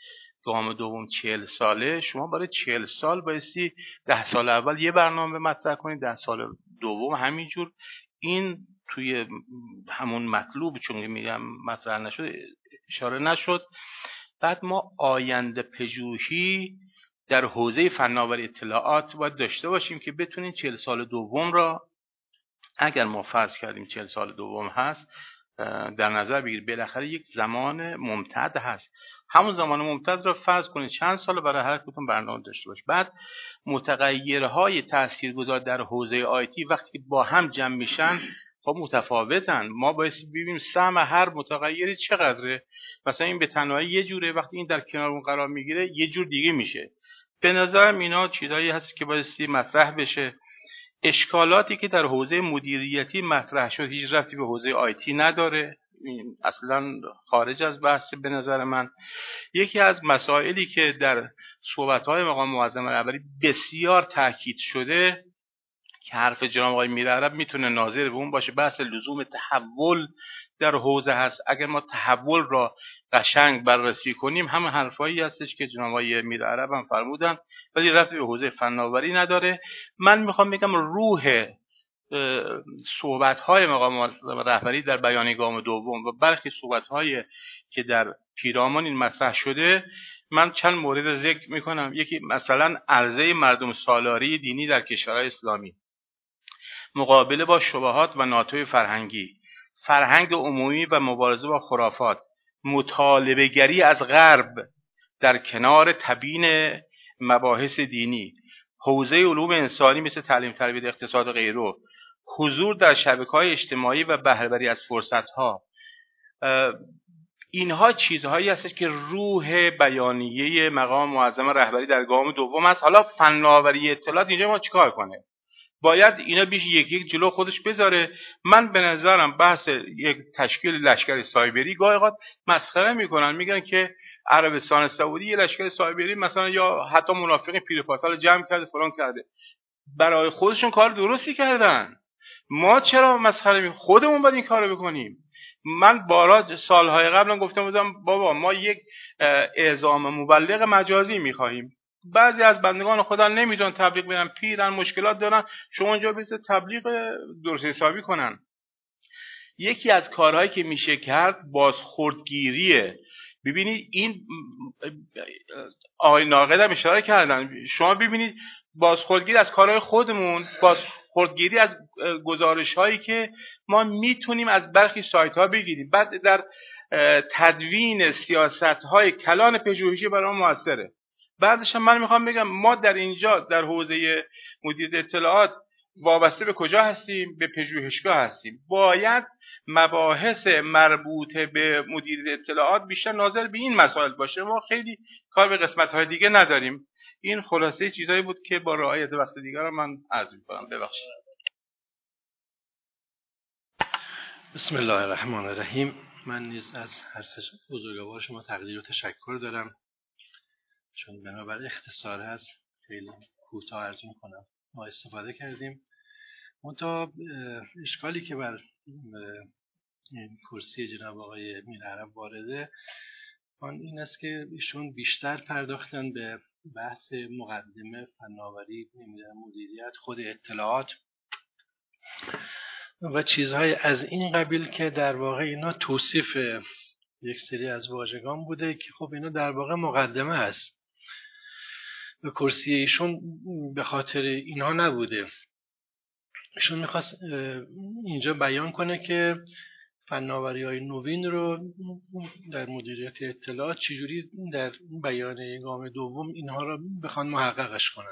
[SPEAKER 4] گام دوم 40 ساله، شما برای 40 سال بایستی 10 سال اول یه برنامه مطرح کنید، 10 سال دوم همینجور. این توی همون مطلوب چون میگم مطرح نشد، اشاره نشد. بعد ما آینده پژوهی در حوزه فناوری اطلاعات باید داشته باشیم که بتونیم 40 سال دوم را، اگر ما فرض کردیم 40 سال دوم هست، در نظر بگیر بالاخره یک زمان ممتد هست. همون زمان ممتد را فرض کنید چند سال برای هر کدوم برنامه داشته باش. بعد متغیرهای تاثیرگذار در حوزه آیتی وقتی که با هم جمع میشن خب متفاوتن. ما باید ببینیم سهم هر متغیری چقدره. مثلا این به تنهایی یه جوره، وقتی این در کنار اون قرار میگیره یه جور دیگه میشه. به نظرم اینا چیزایی هست که باید مطرح بشه. اشکالاتی که در حوزه مدیریتی مطرح شد هیچ ربطی به حوزه آیتی نداره، اصلا خارج از بحث. به نظر من یکی از مسائلی که در صحبت‌های مقام معظم رهبری بسیار تاکید شده که حرف جناب آقای میرعرب میتونه ناظر به اون باشه، بحث لزوم تحول در حوزه هست. اگر ما تحول را قشنگ بررسی کنیم همه حرفایی هستش که جناب آقای میرعرب هم فرمودن، ولی ربطی به حوزه فناوری نداره. من میخوام بگم روح صحبت‌های مقام معظم رهبری در بیانیه گام دوم و برخی صحبت‌های که در پیرامون این مطرح شده، من چند مورد ذکر میکنم. یکی مثلا عرضه مردم سالاری دینی در کشورهای اسلامی، مقابله با شبهات و ناتوی فرهنگی، فرهنگ عمومی و مبارزه با خرافات، مطالبه گری از غرب در کنار تبیین مباحث دینی، حوزه علوم انسانی مثل تعلیم، تربیت، اقتصاد و غیره، حضور در شبکه‌های اجتماعی و بهره‌وری از فرصت‌ها. اینها چیزهایی هست که روح بیانیه مقام معظم رهبری در گام دوم است. حالا فناوری اطلاعات اینجا ما چیکار کنه؟ باید اینا بیش یک جلو خودش بذاره. من به نظرم بحث یک تشکیل لشکر سایبری گاهی اوقات مسخره میکنن، میگن که عربستان سعودی یه لشکر سایبری مثلا یا حتی منافقین پیرپاتال جمع کرده فلان کرده. برای خودشون کار درستی کردن، ما چرا مسخره خودمون باید این کارو بکنیم؟ من بارها سالهای قبلا گفتم بودم بابا ما یک اعزام مبلغ مجازی میخواهیم. بعضی از بندگان خدا نمیدونن تبلیغ بدن، پیرن، مشکلات دارن، شما اونجا بیست تبلیغ درست حسابی کنن. یکی از کارهایی که میشه کرد بازخوردگیریه. ببینید این آقای ناقد هم اشاره کردن، شما ببینید بازخوردگیری از کارهای خودمون، بازخوردگیری از گزارش هایی که ما میتونیم از برخی سایت ها بگیریم. بعد در تدوین سیاست های کلان پژوهشی برای ما موثره. بعدش من میخوام بگم ما در اینجا در حوزه مدیریت اطلاعات وابسته به کجا هستیم؟ به پژوهشگاه هستیم. باید مباحث مربوط به مدیریت اطلاعات بیشتر ناظر به این مسائل باشه. ما خیلی کار به قسمت‌های دیگه نداریم. این خلاصه چیزایی بود که با رعایت وقت دیگر رو من عرض می‌کنم. ببخشید.
[SPEAKER 5] بسم الله الرحمن الرحیم. من نیز از هر سه بزرگوار شما تقدیر و تشکر دارم، چون بنابر اختصار هست خیلی کوتاه عرض میکنم. ما استفاده کردیم. منتها اشکالی که بر این کرسی جناب آقای میرعرب وارده آن این است که ایشون بیشتر پرداختن به بحث مقدمه، فناوری، مدیریت، خود اطلاعات و چیزهای از این قبیل که در واقع اینا توصیف یک سری از واژگان بوده که خب اینا در واقع مقدمه است. به کرسی ایشون به خاطر اینها نبوده. ایشون میخواست اینجا بیان کنه که فناوری‌های نوین رو در مدیریت اطلاعات چجوری در بیانیه گام دوم اینها رو بخوان محققش کنن.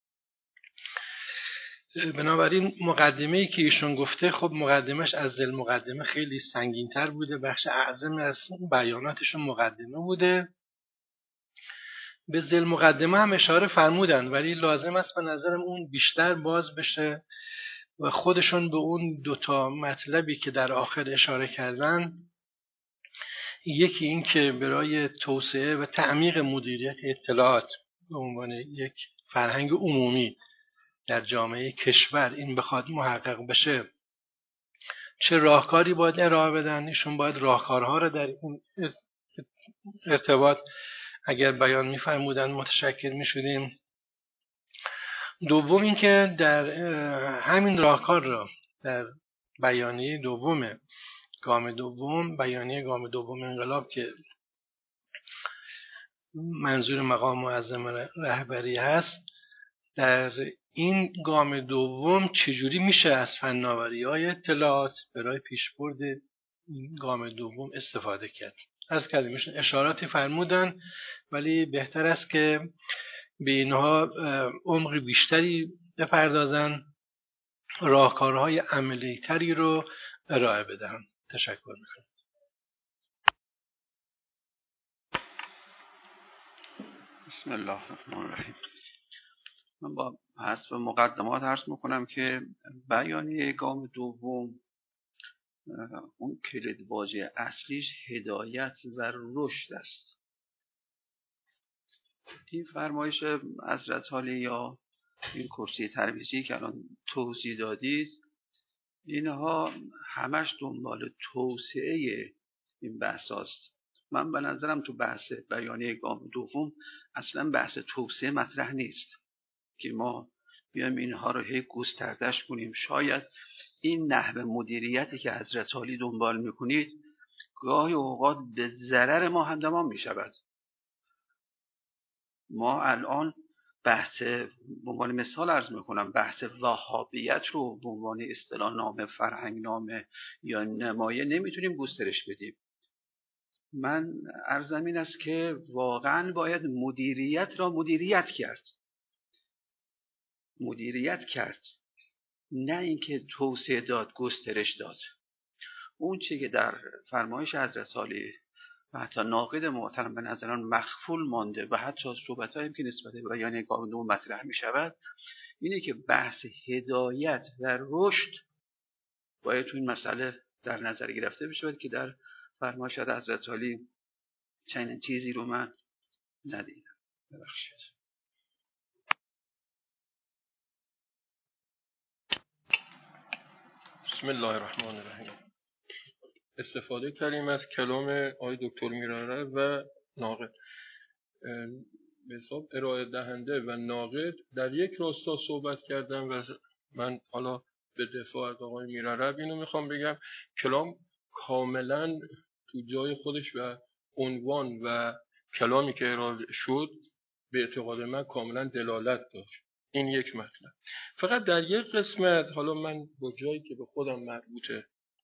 [SPEAKER 5] بنابراین مقدمه‌ای که ایشون گفته خب مقدمش از ذیل مقدمه خیلی سنگین‌تر بوده، بخش اعظم از بیاناتشون مقدمه بوده. به ذیل مقدمه هم اشاره فرمودن، ولی لازم است به نظرم اون بیشتر باز بشه و خودشون به اون دوتا مطلبی که در آخر اشاره کردن، یکی این که برای توسعه و تعمیق مدیریت اطلاعات به عنوان یک فرهنگ عمومی در جامعه کشور این بخواد محقق بشه چه راهکاری باید ارائه بدن. ایشون باید راهکارها رو در این ارتباط اگر بیان می‌فرمودند متشکر می‌شدیم. دوم اینکه در همین راهکار را در بیانیه دوم گام دوم، بیانیه گام دوم انقلاب که منظور مقام معظم رهبری هست، در این گام دوم چجوری میشه از فناوری‌های اطلاعات برای پیشبرد این گام دوم استفاده کرد. از کلمه‌شون اشاراتی فرمودن، ولی بهتر است که به اینها عمق بیشتری بپردازن، راهکارهای عملی تری رو ارائه بدن. تشکر میکنم.
[SPEAKER 6] بسم الله الرحمن الرحیم. من با حذف مقدمات عرض میکنم که بیانیه گام دوم اون کلیدواژه اصلیش هدایت و رشد است. این فرمایش حضرت عالی یا این کرسی ترویجی که الان توضیح دادید، اینها همش دنبال توسعه این بحث هاست. من به نظرم تو بحث بیانیه گام دوم اصلا بحث توسعه مطرح نیست که ما بیایم اینها رو هی گستردش کنیم. شاید این نحوه مدیریتی که حضرت عالی دنبال میکنید گاهی اوقات به ضرر ما همدمان میشود. ما الان بحث به عنوان مثال عرض میکنم بحث وهابیت رو به عنوان اصطلاح نامه، فرهنگ نامه یا نمایه نمیتونیم گسترش بدیم. من عرضم این است که واقعا باید مدیریت را مدیریت کرد، نه اینکه توسعه داد، گسترش داد. اون چیزی که در فرمایش حضرت عالی و حتی ناقد محترم به نظران مخفول مانده و حتی صحبت‌هایی که نسبت به بیانیه گام دوم مطرح می‌شود، اینه که بحث هدایت و رشد باید تو این مسئله در نظر گرفته بشه که در فرمایش حضرت عالی چنین چیزی رو من ندیدم. ببخشید.
[SPEAKER 5] بسم الله الرحمن الرحیم. استفاده کردیم از کلام آقای دکتر میراره و ناقد. به حساب ارائه دهنده و ناقد در یک راستا صحبت کردن و من حالا به دفاع از آقای میراره اینو میخوام بگم، کلام کاملا تو جای خودش و عنوان و کلامی که ارائه شد به اعتقاد من کاملا دلالت داشت. این یک مطلب. فقط در یک قسمت، حالا من با جایی که به خودم مربوطه،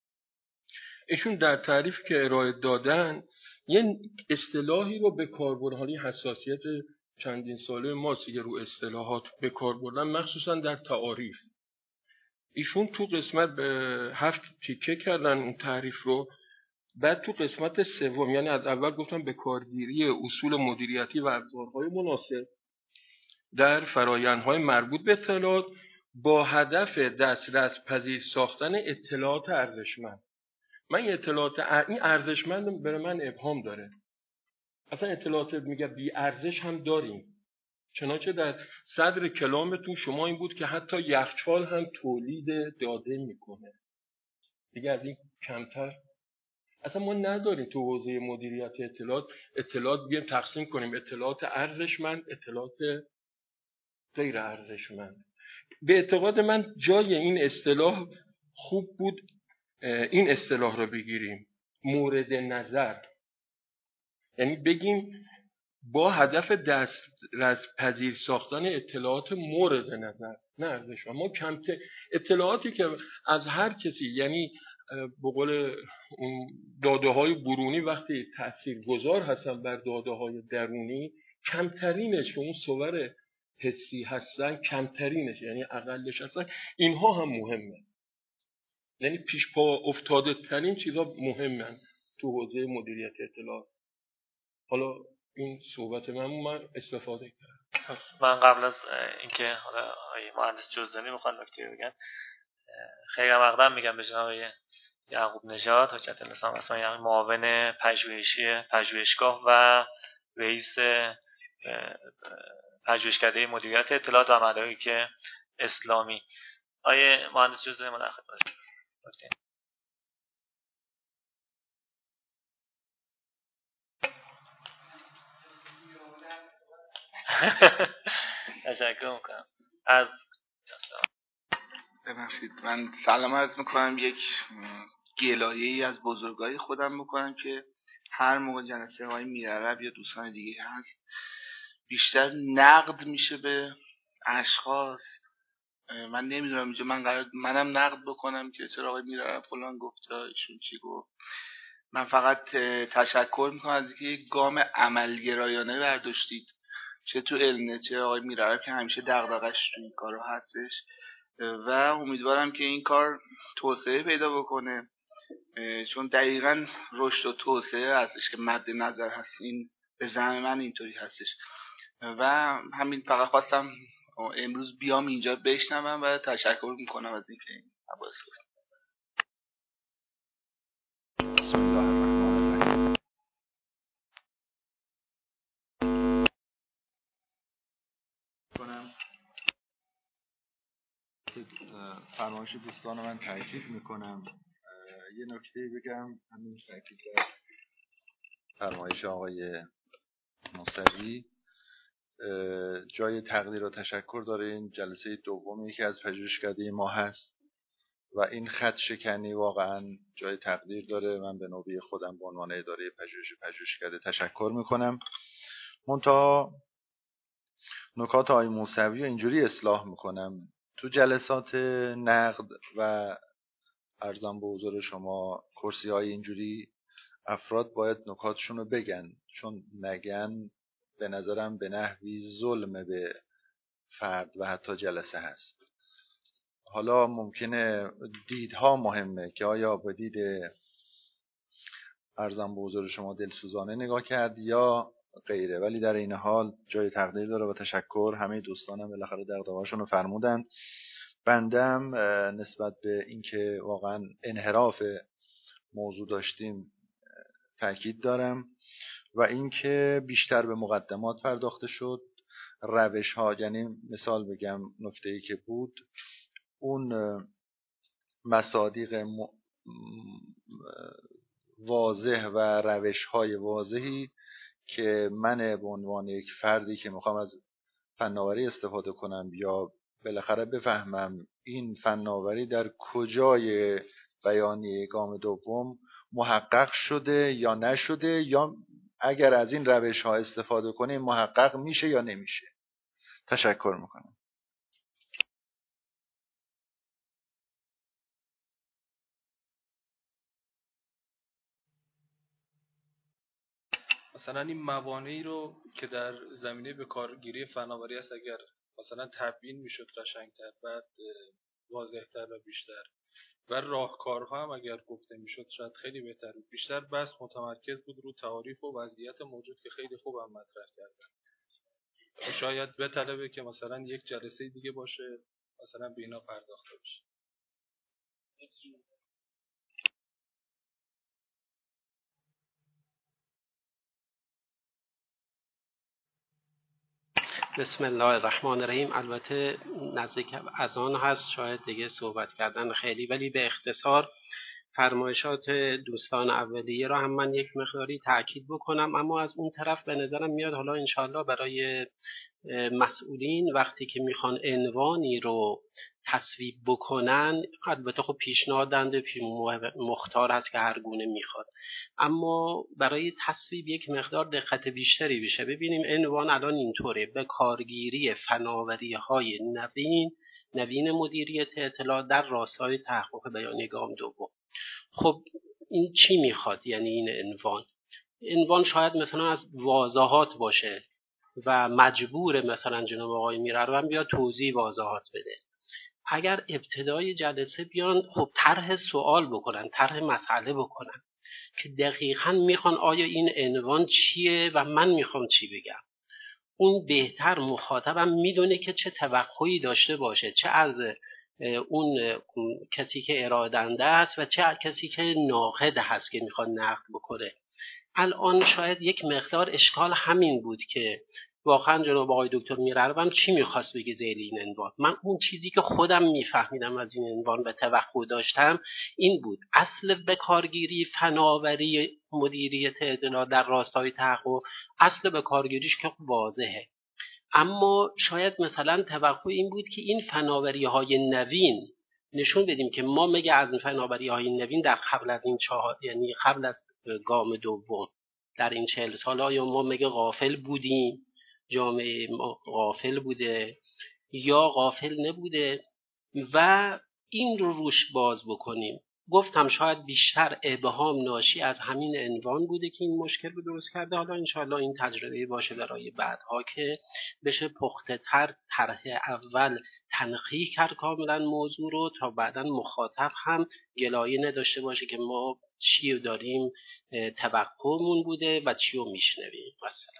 [SPEAKER 5] ایشون در تعریفی که ارائه دادن یه اصطلاحی رو به کار بردن. حالا حساسیت چندین ساله ماست که رو اصطلاحات به کار بردن، مخصوصا در تعاریف. ایشون تو قسمت به 7 تیکه کردن اون تعریف رو. بعد تو قسمت سوم، یعنی از اول گفتم به کارگیری اصول مدیریتی و ابزارهای مناسب در فرآیندهای مربوط به اطلاعات با هدف دسترس پذیر ساختن اطلاعات ارزشمند. من این ارزشمند برای من ابهام داره. اصلا اطلاعات میگه بی ارزش هم داریم. چنانچه در صدر کلامتون شما این بود که حتی یخچال هم تولید داده میکنه. دیگه از این کمتر اصلا ما نداریم. تو حوزه مدیریت اطلاعات بیایم تقسیم کنیم اطلاعات ارزشمند، اطلاعات غیر ارزشمند. به اعتقاد من جای این اصطلاح خوب بود این اصطلاح رو بگیریم، مورد نظر. یعنی بگیم با هدف دسترس پذیر ساختن اطلاعات مورد نظر، نه ارزشمند. ما کمتر اطلاعاتی که از هر کسی، یعنی به قول اون داده‌های برونی وقتی تاثیرگذار هستن بر داده‌های درونی، کمترینش که اون صور حسی هستن کمترینش، یعنی اقلش هستن، اینها هم مهمه. یعنی پیش پا افتاده ترین چیزا مهمن تو حوزه مدیریت اطلاعات. حالا این صحبت من استفاده کردم.
[SPEAKER 1] من قبل از اینکه حالا آقای مهندس جزدانی میخوان نکته بگن، خیلی مقدم میگم به جناب یعقوب نژاد حجت الاسلام اسلامی، یعنی معاون پژوهشگاه و رئیس پژوهشکده مدیریت اطلاعات و مدارک اسلامی. آقای مهندس جزدانی ما در خدمتتون. تشکر میکنم از
[SPEAKER 7] ببخشید من سلام عرض میکنم. یک گلایه‌ای از بزرگای خودم میکنم که هر موقع جلسه های میرعرب یا دوستان دیگه هست بیشتر نقد میشه به اشخاص. من نمیدونم اینجا من قرار منم نقد بکنم که چرا آقای میرعرب فلان گفته، ایشون چی گفت. من فقط تشکر میکنم از اینکه یک گام عملگرایانه برداشتید، چه تو علم چه آقای میرعرب که همیشه دغدغش تو این کارا هستش و امیدوارم که این کار توسعه پیدا بکنه، چون دقیقاً رشد و توسعه هستش که مد نظر هست. این به زعم من اینطوری هستش و همین فقط خواستم امروز بیام اینجا بشنوم و تشکر میکنم از اینکه این حواس کنید.
[SPEAKER 8] بسم الله الرحمن الرحیم. فرمایش دوستان من تاکید میکنم. یه نکته بگم، همین تاکید در فرمایش آقای موسوی جای تقدیر و تشکر داره. این جلسه دومی که از پژوهشکده ما هست و این خط شکنی واقعا جای تقدیر داره. من به نوبه خودم به عنوان اداره پژوهشکده تشکر میکنم. منتها نکات آقای موسوی رو اینجوری اصلاح میکنم. تو جلسات نقد و عرضم به حضور شما کرسی های اینجوری افراد باید نکاتشون رو بگن، چون نگن به نظرم به نحوی ظلم به فرد و حتی جلسه هست. حالا ممکنه دیدها مهمه که آیا به دید عرضم به حضور شما دلسوزانه نگاه کرد یا غیره، ولی در این حال جای تقدیر داره و تشکر. همه دوستانم بالاخره دغدغه‌هاشون رو فرمودن. بندم نسبت به اینکه واقعا انحراف موضوع داشتیم تاکید دارم و اینکه بیشتر به مقدمات پرداخته شد. روش ها، یعنی مثال بگم نکته‌ای که بود، اون مصادیق واضح و روش های واضحی که من به عنوان یک فردی که میخوام از فناوری استفاده کنم یا بالاخره بفهمم این فناوری در کجای بیانیه گام دوم محقق شده یا نشده، یا اگر از این روش ها استفاده کنیم محقق میشه یا نمیشه. تشکر میکنم.
[SPEAKER 5] مثلا این موانعی رو که در زمینه به کارگیری فناوری است اگر مثلا تبیین میشد قشنگتر، بعد واضحتر و بیشتر، و راهکارها هم اگر گفته میشد شاید خیلی بهتر بود. بیشتر بحث متمرکز بود رو تعاریف و وضعیت موجود که خیلی خوب هم مطرح کردن. شاید بطلبه که مثلا یک جلسه دیگه باشه مثلا به اینا پرداخته بشه.
[SPEAKER 9] بسم الله الرحمن الرحیم. البته نزدیک اذان هست، شاید دیگه صحبت کردن خیلی، ولی به اختصار فرمایشات دوستان اولیه را هم من یک مقداری تأکید بکنم. اما از اون طرف به نظرم میاد حالا انشاءالله برای مسئولین وقتی که میخوان عنوانی رو تصویب بکنن، البته خب پیشنهادنده مختار هست که هر گونه میخواد، اما برای تصویب یک مقدار دقت بیشتری بشه. ببینیم عنوان الان اینطوره: به کارگیری فناوری های نوین مدیریت اطلاعات در راستای تحقق بیانیه گام دوم. خب این چی میخواد؟ یعنی این عنوان شاید مثلا از واضحات باشه و مجبور مثلا جناب آقای میرعرب بیاد توضیح واضحات بده. اگر ابتدای جلسه بیان خب طرح سوال بکنن، طرح مسئله بکنن که دقیقاً میخوان آیا این عنوان چیه و من میخوام چی بگم. اون بهتر مخاطبم میدونه که چه توقعی داشته باشه، چه از اون کسی که ارادنده است و چه کسی که ناقد هست که میخواد نقد بکنه. الان شاید یک مقدار اشکال همین بود که واقعا جناب آقای دکتر میرعرب چی میخواست بگه زیر این عنوان. من اون چیزی که خودم میفهمیدم از این عنوان و توقع داشتم این بود: اصل به کارگیری فناوری مدیریت اطلاعات در راستای تحقق، اصل به کارگیریش که واضحه، اما شاید مثلا توقع این بود که این فناوری‌های نوین نشون بدیم که ما مگه از این فناوری‌های نوین در قبل از این یعنی قبل از گام دوم در این 40 سال آیا ما مگه غافل بودیم، جامعه ما غافل بوده یا غافل نبوده و این رو روش باز بکنیم. گفتم شاید بیشتر ابهام ناشی از همین عنوان بوده که این مشکل رو درست کرده. حالا انشاءالله این تجربه باشه برای بعدها که بشه پخته تر طرح اول تنقیح کرد کاملا موضوع رو تا بعدا مخاطب هم گلایه نداشته باشه که ما چی داریم توقعمون بوده و چی رو میشنویم. مثلا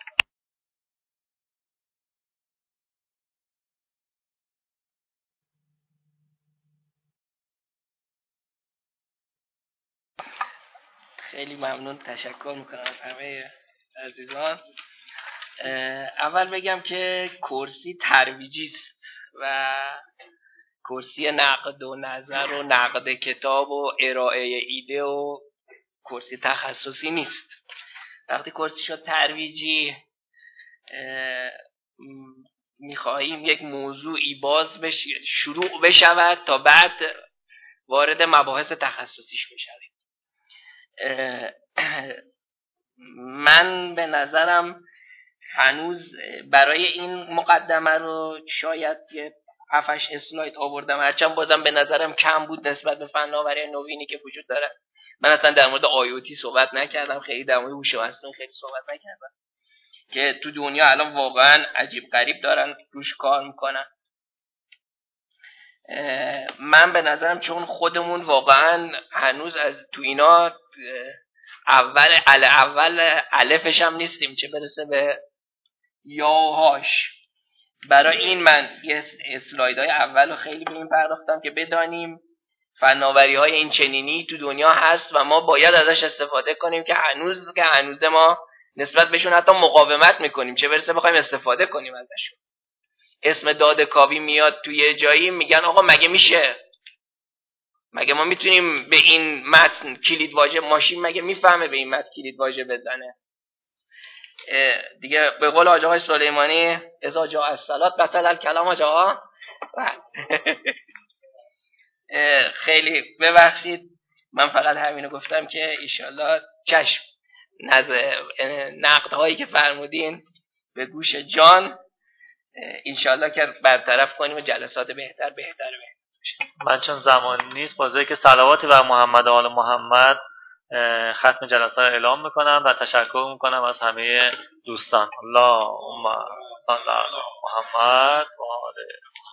[SPEAKER 2] خیلی ممنون، تشکر میکنم از همه عزیزان. اول بگم که کرسی ترویجی است و کرسی نقد و نظر و نقد کتاب و ارائه ایده و کرسی تخصصی نیست. وقتی کرسی شد ترویجی میخواهیم یک موضوعی باز شروع بشود تا بعد وارد مباحث تخصصیش بشویم. من به نظرم هنوز برای این مقدمه رو شاید یه 7-8 اسلاید آوردم، هرچند بازم به نظرم کم بود نسبت به فناوری نوینی که وجود داره. من اصلا در مورد IoT صحبت نکردم، خیلی در مورد هوش مصنوعی خیلی صحبت نکردم که تو دنیا الان واقعا عجیب غریب دارن روش کار میکنن. من به نظرم چون خودمون واقعا هنوز از تو اینا اول الفش هم نیستیم، چه برسه به یاهاش. برای این من یه اسلایدهای اول رو خیلی به این پرداختم که بدانیم فناوری های این چنینی تو دنیا هست و ما باید ازش استفاده کنیم که هنوز ما نسبت بهشون حتی مقاومت میکنیم، چه برسه بخوایم استفاده کنیم ازشون. اسم داده‌کاوی میاد توی جایی میگن آقا مگه میشه، مگه ما میتونیم به این متن کلید واژه، ماشین مگه میفهمه به این متن کلید واژه بزنه؟ دیگه به قول آقای سلیمانی اذا جاء الصلاه بطل الکلام آقا. خیلی ببخشید، من فقط همینو گفتم که انشالله چشم نقدهایی که فرمودین به گوش جان انشالله که برطرف کنیم و جلسات بهتر
[SPEAKER 1] من چون زمان نیست بازه که صلواتی بر محمد و آل محمد ختم جلسه رو اعلام میکنم و تشکر میکنم از همه دوستان. اللهم صل علی محمد و آل